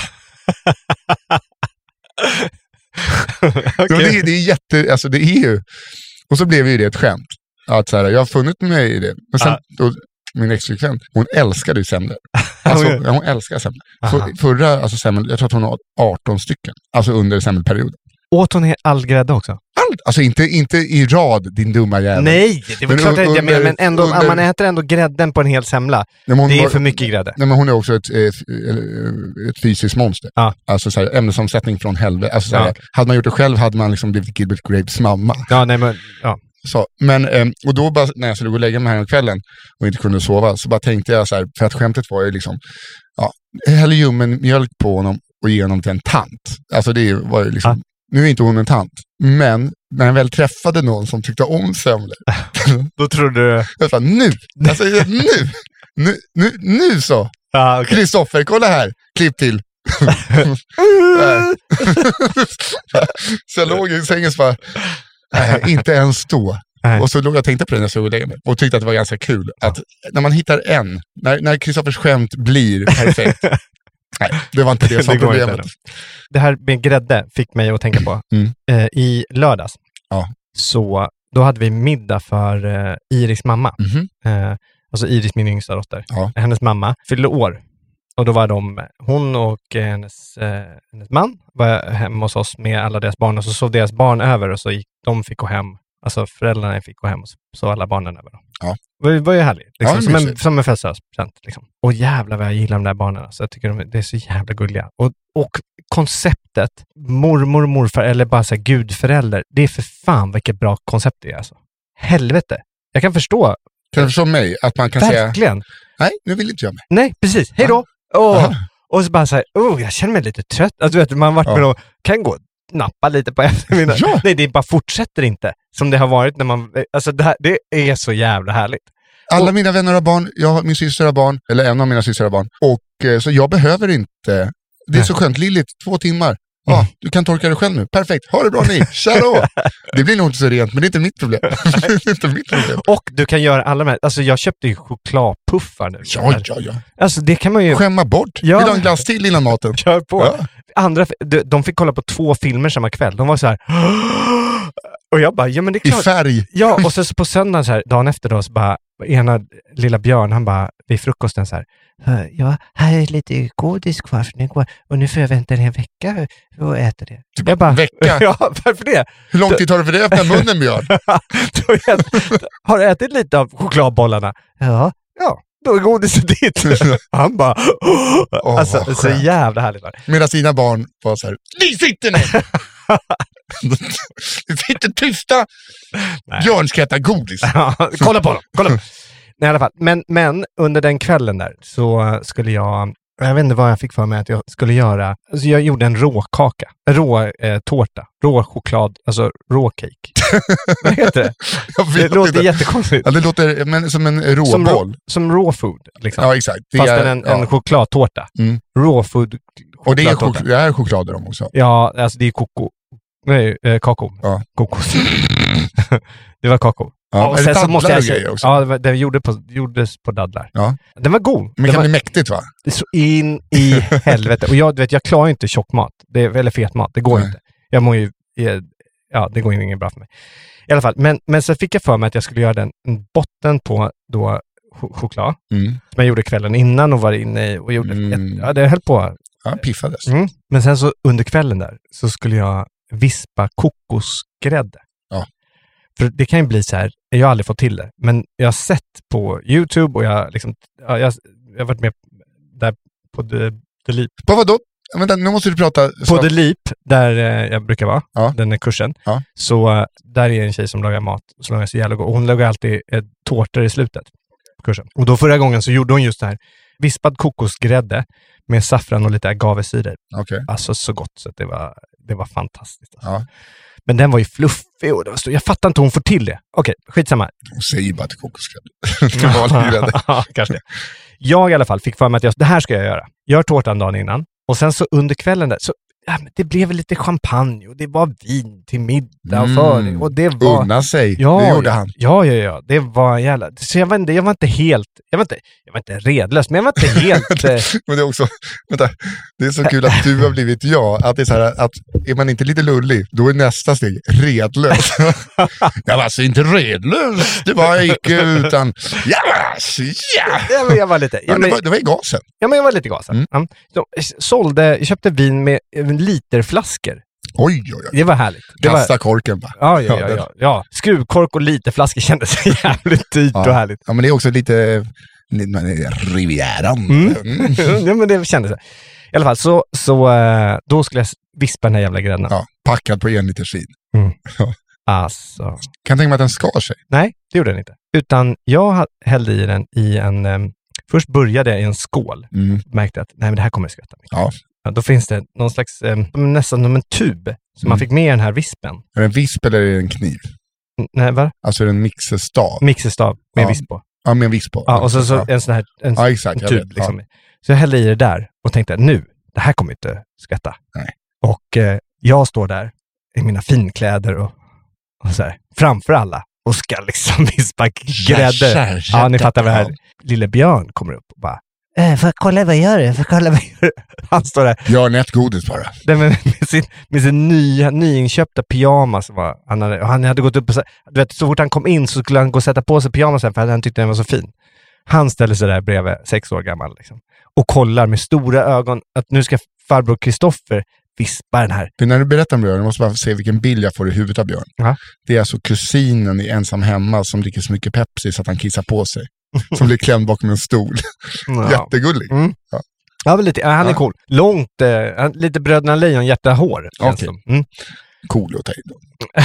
Okay. Så det, det är jätte, alltså det är ju, och så blev ju det ett skämt. Att så här, jag har funnit mig i det. Men sen, ah. då, min ex-flickvän, hon älskade ju semlor. Alltså, ja, hon älskar semlor. För, förra, alltså semlor, jag tror att hon har arton stycken. Alltså under semmelperioden. Åt hon all grädde också? Allt, alltså inte, inte i rad, din dumma jävel. Nej, det var klart att jag menar, men ändå, under, man äter ändå grädden på en hel semla. Det är var, för mycket grädde. Nej, men hon är också ett, ett, ett fysiskt monster. Ah. Alltså så här, ämnesomsättning från helvete. Alltså, så här, ah. Hade man gjort det själv hade man liksom blivit Gilbert Grapes mamma. Ja, nej men, ja. Så, men, och då bara, när jag skulle gå och lägga mig här om kvällen och inte kunde sova, så bara tänkte jag så här, för att skämtet var ju liksom, ja, häller ljummen mjölk på honom och ge honom till en tant. Alltså det var ju liksom, ah. Nu är inte hon en tant, men när jag väl träffade någon som tyckte om semlor, då trodde du... Jag sa, nu! Alltså, nu! Nu, nu, nu så! Kristoffer, ah, okay. Kolla här! Klipp till! Så jag låg i sängen och bara, nej, inte ens då. Nej. Och så låg jag och tänkte på det när jag såg och lägga mig. Och tyckte att det var ganska kul. Att när man hittar en, när, när Kristoffers skämt blir perfekt. Nej, det var inte det som det problemet. Inte. Det här med grädde fick mig att tänka på. Mm. Eh, I lördags, ja. Så då hade vi middag för eh, Iris mamma. Mm-hmm. Eh, alltså Iris, min yngsta dotter. Ja. Hennes mamma fyllde år. Och då var de, hon och eh, hennes, eh, hennes man var hemma hos oss med alla deras barn. Och så sov deras barn över och så gick, de fick gå hem. Alltså föräldrarna fick gå hem och så alla barnen över. Ja. Det var ju härligt. Liksom. Ja, som, en, som en födelsedagspresent. Liksom. Och jävlar vad jag gillar de där barnen. Så jag tycker de, det är så jävla gulliga. Och, och konceptet, mormor och morfar eller bara så här gudförälder. Det är för fan vilket bra koncept det är. Alltså. Helvete. Jag kan förstå. Kan du förstå mig? Att man kan verkligen. Säga, nej, nu vill inte jag med. Nej, precis. Hej då. Oh. Och så bara så här, oh, jag känner mig lite trött. Alltså, vet du, man har varit ja. med och kan gå nappa lite på eftermiddagen. Ja. Nej, det bara fortsätter inte. Som det har varit när man... Alltså det, här, det är så jävla härligt. Alla och, mina vänner har barn, jag har min syster har barn, eller en av mina systrar har barn. Och eh, så jag behöver inte... Det är så skönt, lilligt, två timmar. Ja, ah, du kan torka dig själv nu. Perfekt, ha det bra ni. Tja då! Det blir nog inte så rent, men det är inte mitt problem. Det är inte mitt problem. Och du kan göra alla med... Alltså jag köpte ju chokladpuffar nu. Ja, ja, ja. Alltså det kan man ju... Skämma bort. Ja. Vill du ha en glass till innan maten? Kör på. Ja. Andra, de, de fick kolla på två filmer samma kväll. De var så här... Och jag bara, ja men det är klart. I färg. Ja, och så på söndagen så här, dagen efter då, så bara, ena lilla Björn, han bara, vid frukosten så här, ja, här är lite godis kvar från igår, och nu får jag vänta en vecka och äta det. Du jag bara, vecka? Ja, varför det? Hur lång tid tar det för dig att öppna munnen, Björn? Har du ätit lite av chokladbollarna? Ja, ja. Då är godiset dit. Han bara... Oh, alltså, så jävla härligt. Medan sina barn var så här... Ni sitter ner! Ni sitter tysta! Björn ska äta godis. Kolla på dem! Kolla på dem. Nej, i alla fall. Men, men under den kvällen där så skulle jag Jag vet inte vad jag fick för mig att jag skulle göra. Alltså jag gjorde en råkaka. En rå eh, tårta. Rå choklad. Alltså råcake. Vad heter det? Det låter inte. Jättekonstigt. Ja, det låter men, som en råboll. Som, rå, som raw food. Liksom. Ja, exakt. Det Fast är, en, ja. en chokladtårta. Mm. Raw food. Och det är, chok- det är choklad de också. Ja, alltså det är koko. Nej, eh, kakao. Ja. Kokos. Det var kakao. Ja, och sen så måste jag säga också. Ja, det, var, det gjorde på, gjordes på dadlar. Ja. Den var god. Men det kan var bli mäktigt, va? så in i helvete. Och jag, du vet, jag klarar inte tjockmat. Det är, eller fetmat. Det går Nej. inte. Jag mår ju... Ja, det går inget bra för mig. I alla fall. Men, men så fick jag för mig att jag skulle göra den en botten på då ch- choklad. Mm. Som jag gjorde kvällen innan och var inne i och gjorde... Mm. Ett, ja, det höll på. Ja, piffades. Mm. Men sen så under kvällen där så skulle jag vispa kokosgrädde. Ja. För det kan ju bli så här, jag har aldrig fått till det, men jag har sett på YouTube och jag liksom, ja, jag, jag har varit med där på The, The Leap. På vad då? Vänta, nu måste du prata. På The Leap, där eh, jag brukar vara, Ja. den är kursen, Ja. så eh, där är en tjej som lagar mat, som lagar så jävla god. Och hon lagar alltid eh, tårtor i slutet på kursen. Och då förra gången så gjorde hon just det här, vispad kokosgrädde med saffran och lite agavesyre. Okej. Alltså så gott så att det var, det var fantastiskt. Alltså. Ja. Men den var ju fluffig och det var stor. Jag fattar inte hon får till det. Okej, skitsamma. Hon säger bara till kokosgrädde. Det var lite grädde. Ja, kanske det. Jag i alla fall fick för mig att jag, det här ska jag göra. Gör tårtan dagen innan. Och sen så under kvällen där, så ja, men det blev lite champagne och det var vin till middag och för. Och det var... Unna sig, ja, det gjorde han. Ja, ja, ja. Det var jävla... Så jag var inte, jag var inte helt... Jag var inte, jag var inte redlös, men jag var inte helt... eh, Men det är också, vänta, det är så kul att du har blivit jag. Att det är så här, att är man inte lite lullig, då är nästa steg redlös. Jag var alltså inte redlös, det var jag icke, utan ja, ja. ja, men jag var lite... Ja, Ja, det, men, var, det var i gasen. ja, men jag var lite gasad. Mm. Ja. Så, jag sålde, jag köpte vin med eh, literflaskor. Oj, oj, oj. Det var härligt. Det var, Kasta korken bara. ja, ja, ja, det- ja, ja. Skruvkork och literflaskor kändes jävligt dyrt Ja. och härligt. Ja, men det är också lite Rivieran. Mm. Mm. Ja, men det kändes så. I alla fall, så, så eh, då skulle jag vispa den här jävla grädden. Ja, packad på en liters vin. Alltså. Kan jag tänka mig att den skar sig? Nej, det gjorde den inte. Utan jag ha- hällde i den i en... Um, först började jag i en skål. Mm. Märkte att nej, men det här kommer att skvätta mycket. Ja. Ja, då finns det någon slags, um, nästan som en tub. Så Mm. man fick med i den här vispen. Är det en visp eller är det en kniv? N- Nej, va? Alltså är det en mixerstav? Mixerstav med Ja. visp på. Ja, med en visp på. Ja, och så, så ja. en sån här en, Ja, exakt. en jag tub. vet. Liksom. Så jag hällde i det där och tänkte nu, det här kommer inte skvätta. Nej. Och eh, jag står där i mina finkläder och, och så här, framför alla och ska liksom vispa grädde. Ja, ni fattar vad det här. Lille Björn kommer upp och bara eh, får jag kolla vad jag gör? Får jag kolla vad jag gör? Han står där Ja. Gör en ett godis bara. där med, med sin, med sin nya, nyinköpta pyjamas. Var, han, hade, och han hade gått upp och så, du vet, så fort han kom in så skulle han gå och sätta på sig pyjamasen för att han tyckte den var så fin. Han ställer sig där bredvid, sex år gammal liksom, och kollar med stora ögon att nu ska farbror Kristoffer vispa den här. För när du berättar om Björn, jag måste bara se vilken bild jag får i huvudet av Björn. Ja. Det är alltså kusinen i Ensam hemma som dricker så mycket Pepsi så att han kissar på sig. Som blir klämd bakom en stol. Ja. Jättegullig. Mm. Ja. Ja, väl lite, ja, han är Ja. cool. Långt, eh, lite Bröderna Lejon, hjärta, hår. känns Okej. som. Mm. Cool att ta in dem.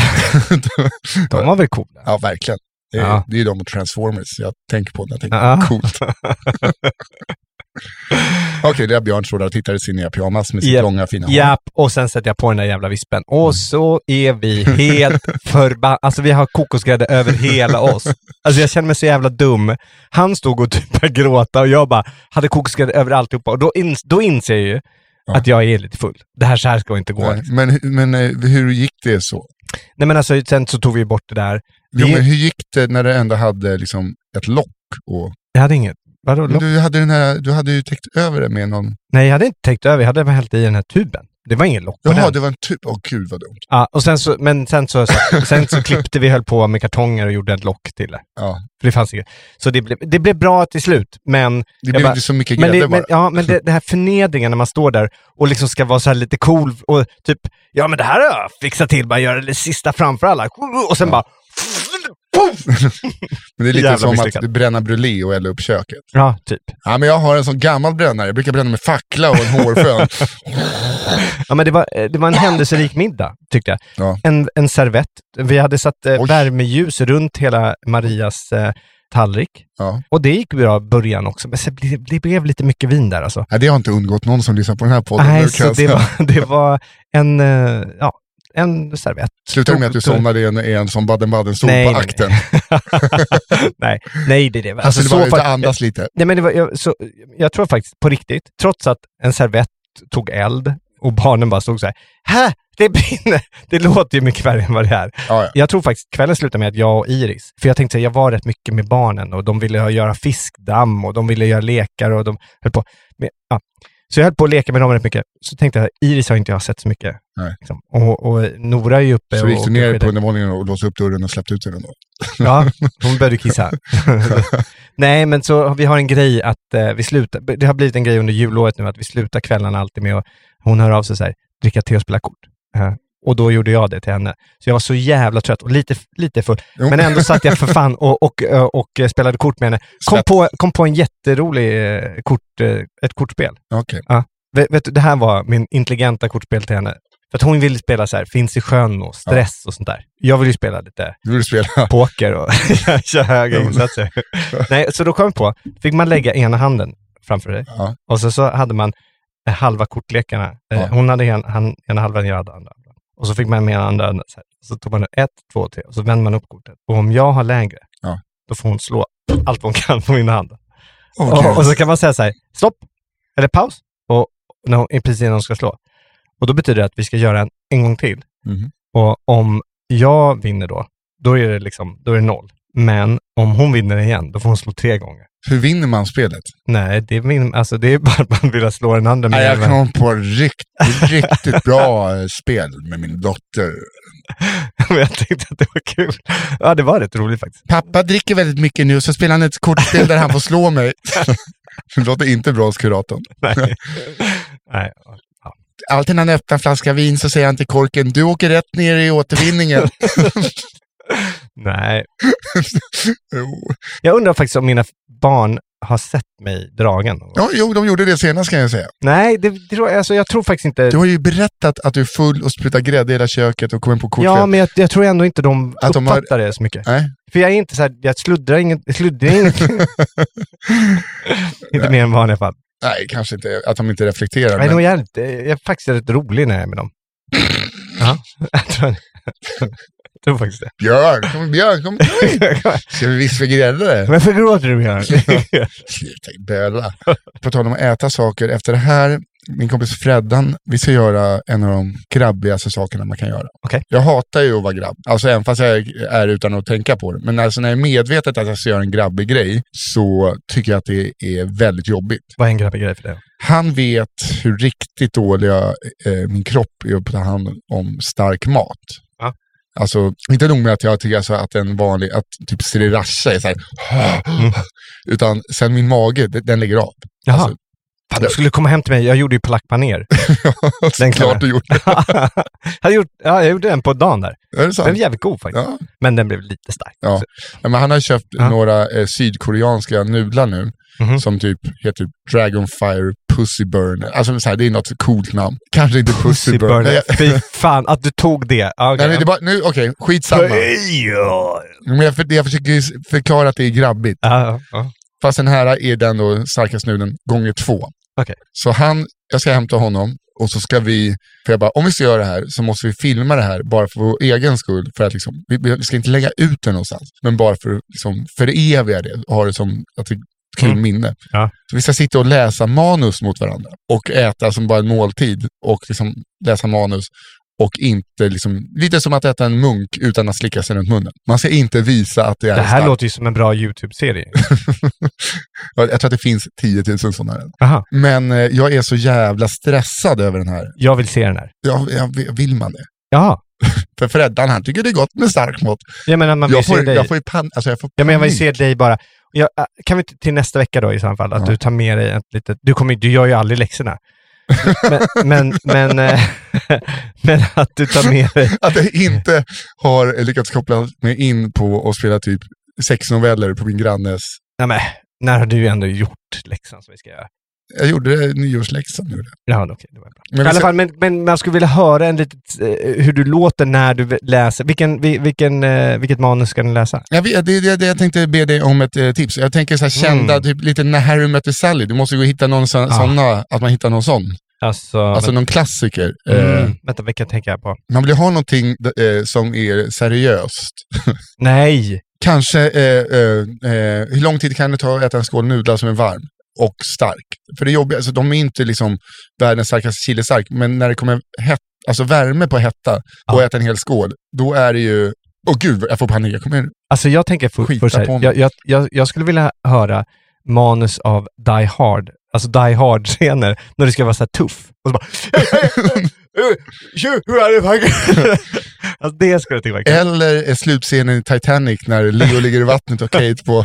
De var väl coola. Ja, verkligen. Det är, Ja. det är de och Transformers jag tänker på när jag tänker Ja. coolt. Okej, det är Björn står där och tittar i sin nya pyjamas med sitt Japp. långa fina hår. Japp, och sen sätter jag på den där jävla vispen. Och så är vi helt förbannade. Alltså vi har kokosgrädde över hela oss. Alltså jag känner mig så jävla dum. Han stod och typ började gråta och jag bara hade kokosgrädde över alltihopa. Och då, ins- då inser jag ju Ja. att jag är lite full. Det här så här ska inte gå. Nej, men, hu- men eh, hur gick det så? Nej men alltså sen så tog vi bort det där. Jo, Det- men hur gick det när det ändå hade liksom ett lock? Och... Jag hade inget. Vadå? Men du, hade den här, du hade ju täckt över det med någon... Nej, jag hade inte täckt över. Jag hade bara hällt i den här tuben. Det var ingen lock på Jaha, den. det var en typ... Åh gud vad dumt. Ja, och sen så, men sen så, sen så klippte vi höll på med kartonger och gjorde ett lock till det. Ja, För det fanns inget. Så det blev, det blev bra till slut, men... det jag blev bara- inte så mycket men grädde det, bara. men, ja, men det, det här förnedringen när man står där och liksom ska vara så här lite cool och typ, ja men det här har jag fixat till, bara göra det sista framför alla. Och sen bara... Men det är lite Jävla som misslyckat. att du bränna brûlé och elda upp köket. Ja, typ. Ja, men jag har en sån gammal brännare. Jag brukar bränna med fackla och en hårfön. Ja, men det var, det var en händelserik middag, tyckte jag. Ja. En, en servett. Vi hade satt eh, Oj. värmeljus runt hela Marias eh, tallrik. Ja. Och det gick bra i början också. Men det, det blev lite mycket vin där alltså. Nej, det har inte undgått någon som lyssnar på den här podden. Nej, så det var, det var en, ja, en servett. Slutar det med att du somnade i en, en som Baden-Baden-stol nej, på nej, akten? nej, nej, det är det. Alltså, Alltså, det var så ute fakt- andas lite. Nej, men det var, jag, så, jag tror faktiskt på riktigt, trots att en servett tog eld och barnen bara stod så här, hä? Det brinner! Det låter ju mycket värre än vad det är. Ja, ja. Jag tror faktiskt kvällen slutade med att jag och Iris, för jag tänkte säga, jag var rätt mycket med barnen och de ville göra fiskdamm och de ville göra lekar och de höll på. Med, ja. Så jag höll på att leka med dem rätt mycket. Så tänkte jag, Iris har inte jag sett så mycket. Nej. Liksom. Och, och Nora är ju uppe. Så gick och, du ner och, på undervåningen och låste upp dörren och släppte ut den då? Ja, hon började kissa. Nej, men så vi har en grej att eh, vi slutar, det har blivit en grej under julåret nu att vi slutar kvällarna alltid med att hon hör av sig så här, dricka te och spela kort. Uh, och då gjorde jag det till henne. Så jag var så jävla trött och lite, lite full. Jo. Men ändå satt jag för fan och, och, och, och spelade kort med henne. Kom på, kom på en jätterolig eh, kort, eh, ett kortspel. Okej. Ja. Vet, vet du, det här var min intelligenta kortspel till henne. För att hon ville spela så här, finns i sjön och stress och sånt där. Jag vill ju spela lite Du vill spela? poker och köra höga insatser. Nej, så då kom jag på, fick man lägga ena handen framför dig. Ja. Och så, så hade man eh, halva kortlekarna. Eh, Ja. Hon hade en, han, ena halvan, jag hade andra. Och så fick man med andra. Så, här. Så tog man ett, två, tre och så vände man upp kortet. Och om jag har lägre, Ja. då får hon slå allt vad hon kan på min hand. Okay. Och, och så kan man säga så här, stopp, eller paus. Och när hon, precis innan hon ska slå. Och då betyder det att vi ska göra en, en gång till. Mhm. Och om jag vinner då, då är det liksom, då är det noll. Men om hon vinner igen, då får hon slå tre gånger. Hur vinner man spelet? Nej, det är, min, alltså, det är bara att man vill slå den andra med. Nej, jag kom på riktigt, riktigt bra spel med min dotter. Men jag tänkte att det var kul. Ja, det var rätt roligt faktiskt. Pappa dricker väldigt mycket nu, så spelar han ett kortspel där han får slå mig. Det låter inte bra hos kuratorn. Nej. Nej. Ja. Alltid när han öppnar en flaska vin så säger han till korken, du åker rätt ner i återvinningen. Nej. Jo. Jag undrar faktiskt om mina barn har sett mig dragen. Ja, jo, de gjorde det senast kan jag säga. Nej, det, det, alltså, jag tror faktiskt inte... Du har ju berättat att du är full och sprutar grädde i hela köket och kommer på kortspel. Ja, men jag, jag tror ändå inte de Att de uppfattar har- det så mycket. Nej. För jag är inte så här, jag sluddrar inget, jag sluddrar inget. Inte mer än vanliga fall. Nej, kanske inte. Att de inte reflekterar. Nej, men... men... jag, är inte, jag är faktiskt rätt rolig när jag är med dem. Ja, jag tror, jag tror faktiskt det. Björn, kom Björn, kom Ska vi visst för grädde? Varför gråter du, Björn? Sluta böla. På tal om att äta saker, efter det här, min kompis Freddan, vi ska göra en av de grabbigaste sakerna man kan göra. Okej. Jag hatar ju att vara grabb, alltså även fast jag är utan att tänka på det. Men alltså när jag är medvetet att jag ska göra en grabbig grej så tycker jag att det är väldigt jobbigt. Vad är en grabbig grej för det? Han vet hur riktigt dålig jag, eh, min kropp är på att ta hand om stark mat. Ja. Alltså, inte nog med att jag tycker alltså att en vanlig, att typ sriracha är så här, Mm. utan sen min mage, den, den lägger av. Jaha. Alltså, Fan, du skulle komma hem till mig. Jag gjorde ju palakpaner. Den kan klart jag. du gjorde. jag, gjort, ja, jag gjorde den på dagen där. Är det sant? Den var jävligt god faktiskt. Ja. Men den blev lite stark. Ja. Ja, men han har köpt Ja. några eh, sydkoreanska nudlar nu. Mhm. Som typ heter Dragonfire Pussy Burner. Alltså så här, det är något coolt namn. Kanske inte Pussy Burner. Burner. Nej, Fy fan, att du tog det. Okay. Nej, men det är bara, nu, okej, skitsamma. Ja. Men jag, för, jag försöker ju förklara att det är grabbigt. Ja, ja. Fast den här är den då starka snuden gånger två. Okej. Så han, jag ska hämta honom och så ska vi, för jag bara, om vi ska göra det här så måste vi filma det här bara för vår egen skull. För att liksom, vi, vi ska inte lägga ut det någonstans. Men bara för att liksom, föreviga det och ha det som att vi kul Mm. minne. Ja. Så vi ska sitta och läsa manus mot varandra. Och äta som bara en måltid. Och liksom läsa manus. Och inte liksom, lite som att äta en munk utan att slicka sig runt munnen. Man ska inte visa att det är Det här starkt. låter ju som en bra YouTube-serie. Jag tror att det finns tio tusen sådana här. Aha. Men eh, jag är så jävla stressad över den här. Jag vill se den här. Jag, jag, vill man det? Jaha. För Freddan, han tycker det är gott med stark mat. Jag menar, man vill Jag se får, dig. jag får ju pan, alltså jag får Ja, men jag vill panik. se dig bara. Jag, äh, kan vi t- till nästa vecka då i så fall, att Ja. du tar med dig ett litet... Du, kommer, du gör ju aldrig läxorna. men, men, men, äh, men att du tar med dig... Att jag inte har lyckats koppla mig in på att spela typ sex noveller på min grannes. Nej, men, när har du ändå gjort läxan som vi ska göra? Jag gjorde det nyårsläxan nu. Ja, okej, det var bra. Men I alla ska... fall, men, men man skulle vilja höra en litet, eh, hur du låter när du läser. Vilken, vilken, eh, vilket manus ska ni läsa? Jag, vet, det, det, det, jag tänkte be dig om ett eh, tips. Jag tänker så här kända, Mm. typ lite när Harry mötte Sally. Du måste gå och hitta någon så, Ah. såna, att man hittar någon sån. Alltså, Alltså någon klassiker. mm, Eh, vänta, vilka tänker jag på? man vill ju ha någonting eh, som är seriöst. Nej! Kanske, eh, eh, eh, hur lång tid kan det ta att äta en skål nudlar som är varm och stark? För det är jobbigt, alltså de är inte liksom världens starkaste chili-stark, men när det kommer het, alltså värme på hetta och Ja. äta en hel skål, då är det ju, åh gud, jag får panik, jag kommer Alltså jag tänker för, Skita för så här, på mig. jag, jag, jag, jag skulle vilja höra manus av Die Hard. Alltså Die Hard-scener, när det ska vara så här tuff. Och så bara, hej, hej, hej, tju, hur är det faktiskt? Alltså det skulle jag tycka var kul. Eller är slutscenen i Titanic när Leo ligger i vattnet och Kate på...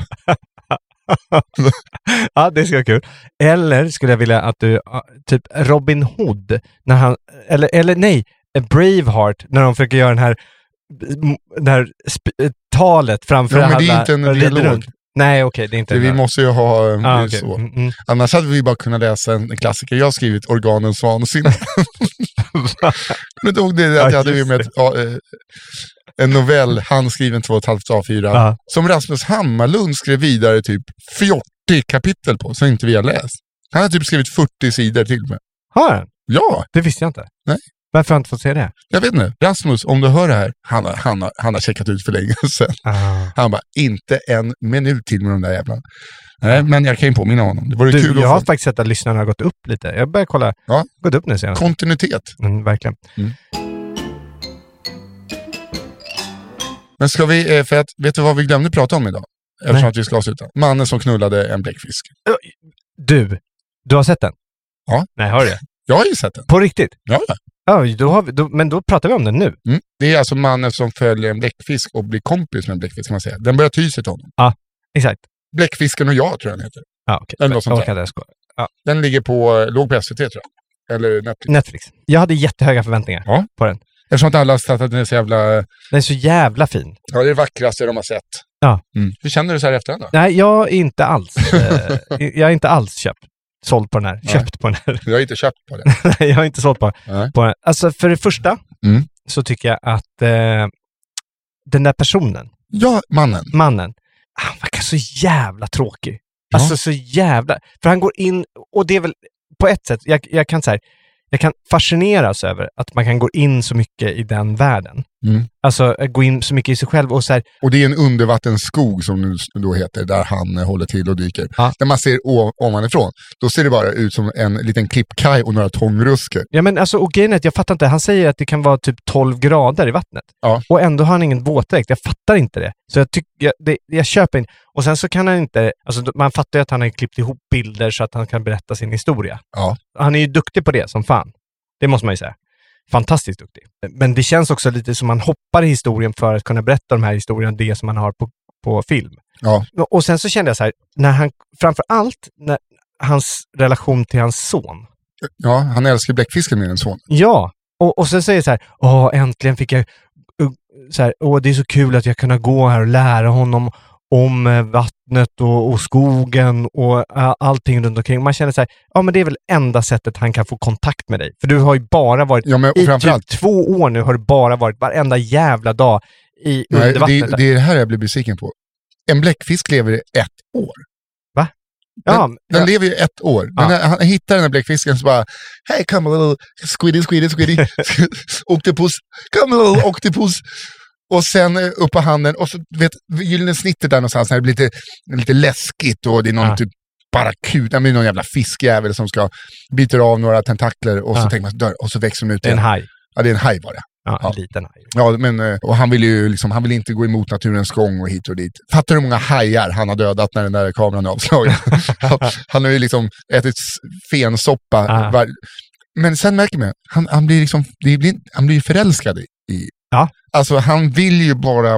Ja, det ska vara kul. Eller skulle jag vilja att du, ah, typ Robin Hood, när han, eller, eller nej, Braveheart, när de försöker göra den här, den här sp- talet framför Ja, men alla... det är inte en rider dialog. runt. Nej, okej, det är inte Det, vi den. måste ju ha eh, Ah, det är okej. så. Mm, mm. Annars hade vi bara kunnat läsa en klassiker. Jag har skrivit Organens vansinne. Men då det Ja, att jag hade ju just med ett, ja, eh, en novell, handskriven två och ett halvt A fyra, Ja. som Rasmus Hammarlund skrev vidare typ fyrtio kapitel på, som inte vi har läst. Han har typ skrivit fyrtio sidor till mig. Har han? Ja, Det visste jag inte. Nej. Varför har jag inte fått se det? jag vet inte. Rasmus, om du hör det här, han har, han har, han har checkat ut för länge sedan. Ah. Han bara, inte en minut till med de där jävlarna. Nej, men jag kan ju påminna honom. Det vore Du, kul jag har att få faktiskt sett att lyssnarna har gått upp lite. Jag börjar kolla. Ja. Gått upp nu senast. kontinuitet. Mm, verkligen. Men ska vi, eh, för att, vet du vad vi glömde prata om idag? Eftersom Nej. att vi ska avsluta. Mannen som knullade en bläckfisk. Du, du har sett den? Ja. Nej, har du det? Jag har ju sett den. På riktigt? Ja, ja. Ja, då har vi, då, men då pratar vi om den nu. Mm. Det är alltså mannen som följer en bläckfisk och blir kompis med en bläckfisk, kan man säga. Den börjar ty sig till honom. Exakt. Bläckfisken och jag, tror jag den heter. Ja, okej. Eller något sånt där. Okej, jag skojar. Den ligger på, låg på S V T, tror jag. Eller Netflix. Netflix. Jag hade jättehöga förväntningar Ja. på den. Eftersom att alla har sagt att den är så jävla... Den är så jävla fin. Ja, det är det vackraste de har sett. Ja. Mm. Hur känner du så här efterhand då? Nej, jag är inte alls, eh, jag är inte alls köpt. Såld på den här. Nej. Köpt på den här. Jag har inte köpt på den. Nej, jag har inte sålt på, Nej. på den. Alltså för det första Mm. så tycker jag att eh, den där personen, Ja, mannen. mannen, han verkar så jävla tråkig. Ja. Alltså så jävla... För han går in, och det är väl på ett sätt, jag, jag kan så här, jag kan fascineras över att man kan gå in så mycket i den världen. Mm. Alltså gå in så mycket i sig själv och så här, Och det är en undervattensskog som nu då heter, där han eh, håller till och dyker. Ja. När man ser o- ovanifrån, då ser det bara ut som en liten klippkaj och några tångrusker. ja men alltså, och grejen är att jag fattar inte, han säger att det kan vara typ tolv grader i vattnet. Ja. Och ändå har han ingen våtdräkt, jag fattar inte det. Så jag tycker, jag, det, jag köper inte. Och sen så kan han inte, alltså man fattar ju att han har klippt ihop bilder så att han kan berätta sin historia. Ja. Han är ju duktig på det som fan. Det måste man ju säga. Fantastiskt duktig. Men det känns också lite som man hoppar i historien för att kunna berätta de här historierna, det som man har på, på film. Ja. Och sen så kände jag så här, när han, framför allt när hans relation till hans son. Ja, han älskar bläckfisken mer än son. Ja, och, och sen säger jag så här, åh äntligen fick jag, uh, så här, åh det är så kul att jag kunna gå här och lära honom om eh, vattnet och, och skogen och uh, allting runt omkring. Man känner så här, ja men det är väl enda sättet han kan få kontakt med dig. För du har ju bara varit, Ja, men och i framförallt, typ två år nu har du bara varit varenda jävla dag i nej, under vattnet. det, det är det här jag blir besviken på. En bläckfisk lever i ett år. Den, ja, den ja. lever ju ett år. Ja. Men när han hittar den här bläckfisken så bara, hey come a little squiddy, squiddy, squiddy. Octopus, come a little octopus. Och sen eh, upp på handen, och så vet gyllene snittet där någonstans, när det blir lite, lite läskigt och det är någon Ja. typ barakut, det är någon jävla fiskjävel som ska bita av några tentakler och så Ja. tänker man, dör, och så växer de ut Det är en igen. haj. Ja, det är en haj var det. Ja, Ja. en liten haj. Ja, men, eh, och han vill ju liksom, han vill inte gå emot naturens gång och hit och dit. Fattar du hur många hajar han har dödat när den där kameran är avslagen? han, han har ju liksom ätit s- fensoppa. Ah. Var, men sen märker man, han, han blir liksom, det blir, han blir förälskad i. i Ja. Alltså han vill ju bara,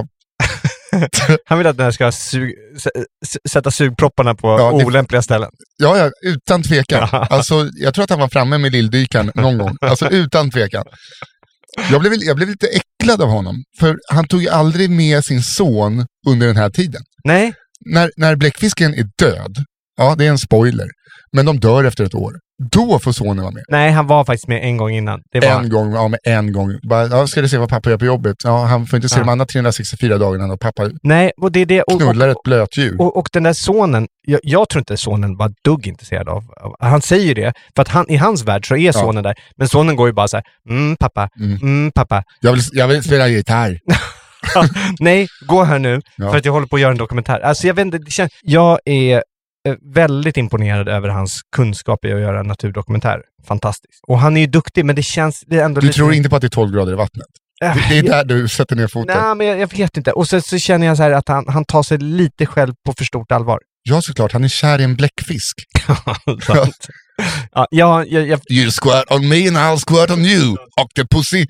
Han vill att den här ska sug, s- s- sätta sugpropparna på Ja, det- olämpliga ställen. ja, ja utan tvekan. Ja. Alltså jag tror att han var framme med lilldykaren någon gång. Alltså utan tvekan. Jag blev, jag blev lite äcklad av honom. För han tog ju aldrig med sin son under den här tiden. Nej, När, när bläckfisken är död, ja det är en spoiler, Men de dör efter ett år. Då får sonen vara med. Nej, han var faktiskt med en gång innan. Det var... En gång, ja, med en gång. Bara, ja, ska du se vad pappa gör på jobbet? Ja, han får inte se ja. de andra trehundrasextiofyra dagarna och pappa Nej, och det är det, och, knullar och, ett blötdjur. Och, och den där sonen, jag, jag tror inte sonen var dugg intresserad av. Han säger det, för att han, i hans värld så är sonen ja. där. Men sonen går ju bara så här, mm pappa, mm, mm pappa. Jag vill, jag vill spela gitarr. Nej, gå här nu, ja. för att jag håller på att göra en dokumentär. Alltså jag vet inte, det känns, jag är väldigt imponerad över hans kunskap i att göra naturdokumentär. Fantastiskt. Och han är ju duktig, men det känns... Det är ändå du lite... tror inte på att det är tolv grader i vattnet? Äh, det, det är där du sätter ner foten. Nej, men jag, jag vet inte. Och så, så känner jag så här att han, han tar sig lite själv på för stort allvar. Ja, såklart. Han är kär i en bläckfisk. Sant. Ja, jag, jag, jag... You squirt on me and I'll squirt on you. Octopussy.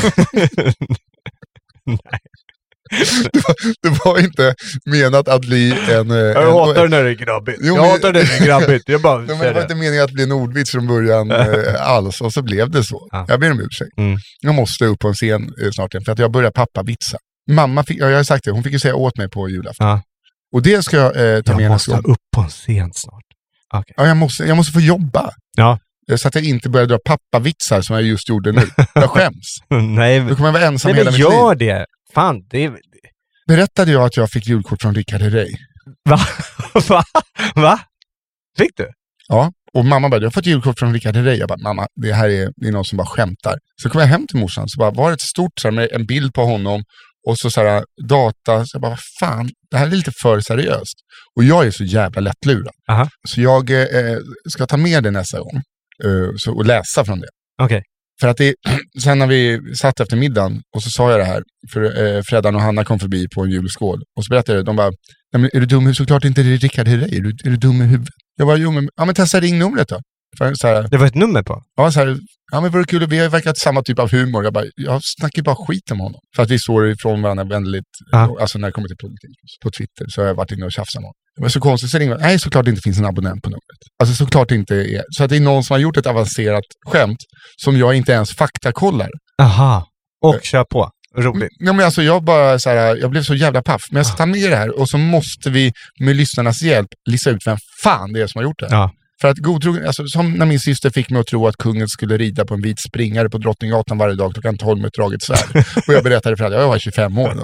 Nej. Det var, det var inte menat att bli en... Jag hatar en, när det är grabbigt. Jo, jag hatar när det är grabbigt. Jag bara, men det var inte meningen att bli en ordvits från början eh, alls. Och så blev det så. Ja. Jag ber om ursäkt. Mm. Jag måste upp på en scen eh, snart igen. För att jag börjar pappavitsa. Mamma fick, ja, jag har sagt det, hon fick ju säga åt mig på julafton. Ja. Och det ska jag eh, ta jag med Jag nästa måste gång. upp på en scen snart. Okay. Ja, jag måste, jag måste få jobba. Ja. Så att jag inte börjar dra pappavitsar som jag just gjorde nu. Jag skäms. Nej, Då kommer jag vara ensam nej, hela men mitt gör liv. det. Fan, det är... Berättade jag att jag fick julkort från Rickard Herrey? Va? Va? Va? Fick du? Ja, och mamma bara, jag har fått julkort från Rickard Herrey. Jag bara, mamma, det här är, det är någon som bara skämtar. Så kom jag hem till morsan, så bara var det ett stort så här, med en bild på honom och så så här data. Så jag bara, vad fan, det här är lite för seriöst. Och jag är så jävla lättlurad. Aha. Så jag eh, ska ta med det nästa gång eh, så, och läsa från det. Okej. Okay. För att det, sen när vi satt efter middagen och så sa jag det här, för eh, Freddan och Hanna kom förbi på en julskål och så berättade jag, de bara, men är du dum? Såklart inte det är Rickard Herrey, är du, är du dum i huvudet? Jag bara, jo men, ja men testa ringnumret då. För, så här, det var ett nummer på? Ja, så här, ja men var det kul, vi har verkat samma typ av humor. Jag bara, jag snackar bara skit om honom. För att vi står ifrån varandra väldigt, ah. alltså när det kommer till politik på Twitter så har jag varit inne och tjafsat med honom. Det var så konstigt, så ringde, nej såklart det inte finns en abonnent på numret. Alltså såklart inte är, så att det är någon som har gjort ett avancerat skämt som jag inte ens faktakollar. Aha, och äh, kör på. Roligt. Ja, men alltså jag bara så här, jag blev så jävla paff. Men jag ska ta med det här och så måste vi med lyssnarnas hjälp lista ut vem fan det är som har gjort det. Ja. För att godtrogen, alltså som när min syster fick mig att tro att kungen skulle rida på en vit springare på Drottninggatan varje dag klockan tolv med ett draget svärd. Och jag berättade för att jag var tjugofem år.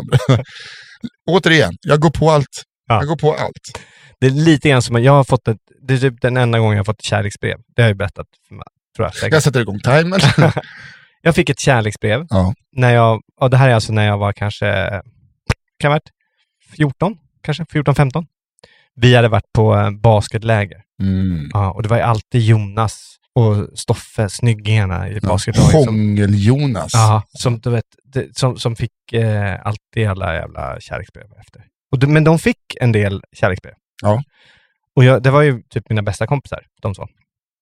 Återigen, jag går på allt. Ja. Jag går på allt. Det är lite grann som att jag har fått ett, det är typ den enda gången jag har fort ett kärleksbrev. Det har jag berättat för mig, tror jag. Säkert. Jag sätter igång timern. Jag fick ett kärleksbrev. Ja. När jag, och det här är alltså när jag var kanske, kan ha varit fjorton, kanske fjorton femton. Vi hade varit på basketläger. Mm. Ja, och det var ju alltid Jonas och Stoffe, snyggingarna i basketlaget. Hångel-Jonas. Ja, som du vet, det, som, som fick eh, alltid alla jävla kärleksbrev efter. Och de, men de fick en del kärleksbrev. Ja. Och jag, det var ju typ mina bästa kompisar, de så.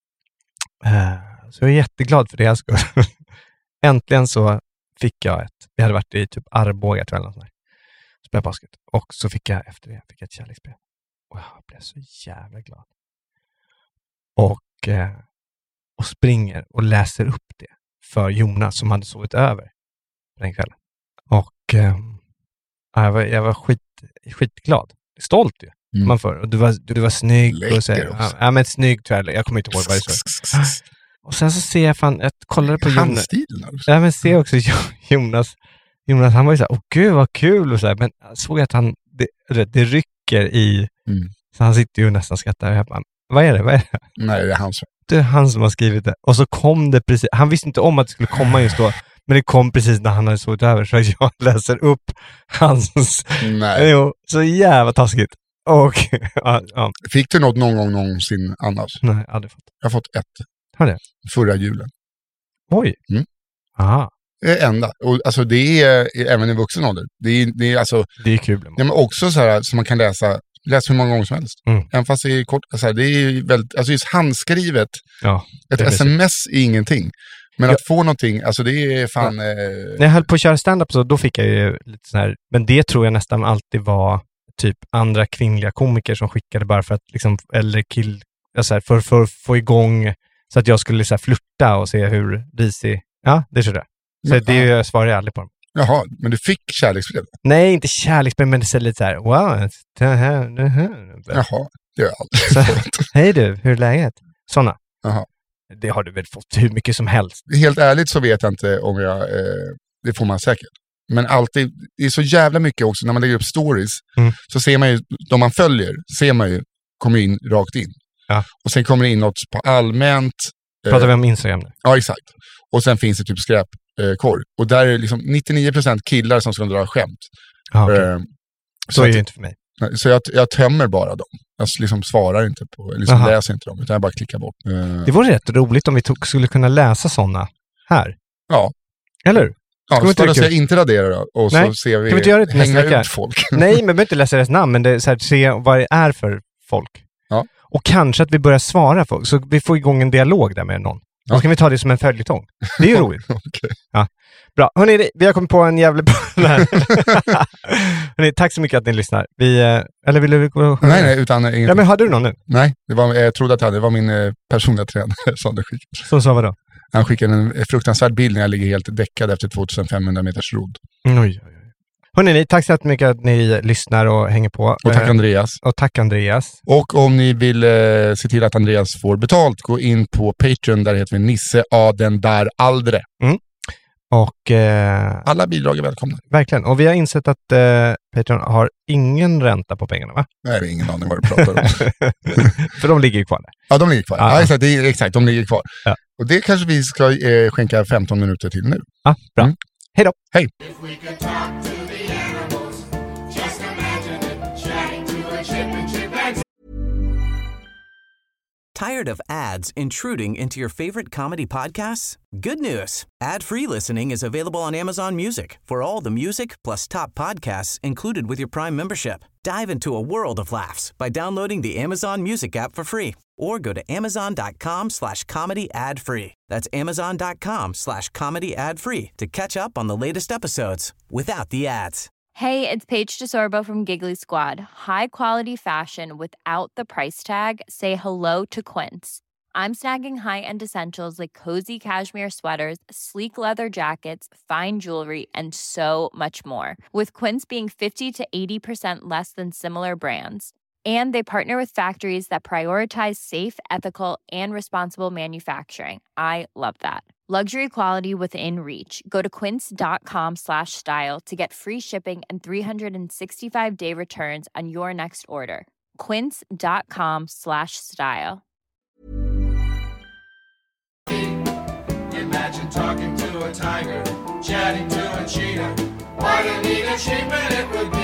Uh, så jag är jätteglad för det jag skulle. Äntligen så fick jag ett, vi hade varit i typ Arboga tror jag, spelade basket. Och så fick jag efter det, jag fick ett kärleksbrev. Och jag blev så jävla glad. Och, eh, och springer och läser upp det för Jonas som hade sovit över den kvällen. Och eh, jag var, jag var skit, skitglad. Stolt ju. Mm. Man får. Och du var, du, du var snygg. Läcker och så, ja, ja, men snygg tror jag. Jag kommer inte ihåg vad det så. Och sen så ser jag fan, jag kollade på Jonas. Handstilen alltså. Ja, men ser också Jonas. Jonas, han var ju så här, åh gud vad kul och så här. Men jag såg att han, det, det rycker i, mm. så han sitter ju och nästan skrattar. Och jag bara, vad är det, vad är det? Nej, det är han som. Det är han som har skrivit det. Och så kom det precis, han visste inte om att det skulle komma just då. Men det kom precis när han hade sovit över. Så jag läser upp hans, nej. Jo, så jävla taskigt. Och, ja, ja. Fick du något någon gång någonsin annars? Nej, jag hade fått. Jag har fått ett. Har det? Förra julen. Oj. Mm. Aha. Det är enda. Och alltså det är även i vuxen ålder. Det är, det är alltså... Det är kul. Ja, men också så här som man kan läsa, läsa hur många gånger som helst. Mm. Även fast det är kort, alltså här, det är väldigt, alltså just handskrivet. Ja, ett sms är ingenting. Men ja. Att få någonting, alltså det är fan... Ja. Eh... När jag höll på att köra stand-up så då fick jag ju lite så här, men det tror jag nästan alltid var typ andra kvinnliga komiker som skickade bara för att liksom, eller kill, alltså här, för, för att få igång så att jag skulle så här, flirta och se hur risig, ja det tror jag. Så men, det ja. Jag svarar jag aldrig på dem. Jaha, men du fick kärleksbrev? Nej, inte kärleksbrev, men det säger lite så här, wow, det här, det här. Jaha, det är allt. Hej du, hur är läget? Sådana. Aha. Det har du väl fått hur mycket som helst. Helt ärligt så vet jag inte om jag, eh, det får man säkert. Men alltid, det är så jävla mycket också, när man lägger upp stories, mm. så ser man ju, de man följer, ser man ju, kommer in rakt in. Ja. Och sen kommer det in något på allmänt. Pratar eh, vi om Instagram nu? Ja, exakt. Och sen finns det typ skräpkorg. Eh, och där är det liksom nittionio procent killar som ska dra skämt. Ah, okay. eh, så, så är att, det inte för mig. Så jag, jag tömmer bara dem. Jag liksom svarar inte på, liksom läser inte dem, utan jag bara klickar bort. Eh. Det vore rätt roligt om vi tog, skulle kunna läsa sådana här. Ja. Eller hur? Ja, så då ska jag inte radera då, och Nej, så ser vi, kan vi inte göra det hänga vecka? Ut folk. Nej, men vi behöver inte läsa deras namn, men det är så här, se vad det är för folk. Ja. Och kanske att vi börjar svara folk, så vi får igång en dialog där med någon. Ja. Då kan vi ta det som en följetong. Det är ju roligt. Okay. Ja. Bra. Hörrni, vi har kommit på en jävla här. Hörrni, tack så mycket att ni lyssnar. Vi, eller vill du gå? Nej, nej, utan ingenting. Ja, men hade du någon nu? Nej, det var, jag trodde att jag hade. Det var min personliga tränare som det skickade. Som sa vad då? Han skickade en fruktansvärd bild när jag ligger helt däckad efter tjugofemhundra meters rodd. Oj, oj, oj. Hörrni, tack så mycket att ni lyssnar och hänger på. Och tack Andreas. Och tack Andreas. Och om ni vill eh, se till att Andreas får betalt, gå in på Patreon, där heter vi Nisse A den där Aldre. Mm. Och eh, alla bidrag är välkomna. Verkligen. Och vi har insett att eh, Patreon har ingen ränta på pengarna, va? Nej, vi har ingen aning vad du pratar om. För de ligger ju kvar där. Ja, de ligger kvar. Ja, ja exakt, det är, exakt, de ligger kvar. Ja. Och det kanske vi ska eh, skänka femton minuter till nu. Ja, bra. Mm. Hej då. Hej. Tired of ads intruding into your favorite comedy podcasts? Good news. Ad-free listening is available on Amazon Music for all the music plus top podcasts included with your Prime membership. Dive into a world of laughs by downloading the Amazon Music app for free or go to amazon.com slash comedy ad free. That's amazon.com slash comedy ad free to catch up on the latest episodes without the ads. Hey, it's Paige DeSorbo from Giggly Squad. High quality fashion without the price tag. Say hello to Quince. I'm snagging high-end essentials like cozy cashmere sweaters, sleek leather jackets, fine jewelry, and so much more. With Quince being fifty to eighty percent less than similar brands. And they partner with factories that prioritize safe, ethical, and responsible manufacturing. I love that. Luxury quality within reach. Go to quince.com slash style to get free shipping and three sixty-five day returns on your next order. Quince.com slash style. Imagine talking to a tiger, chatting to a cheetah. What a neat achievement it would be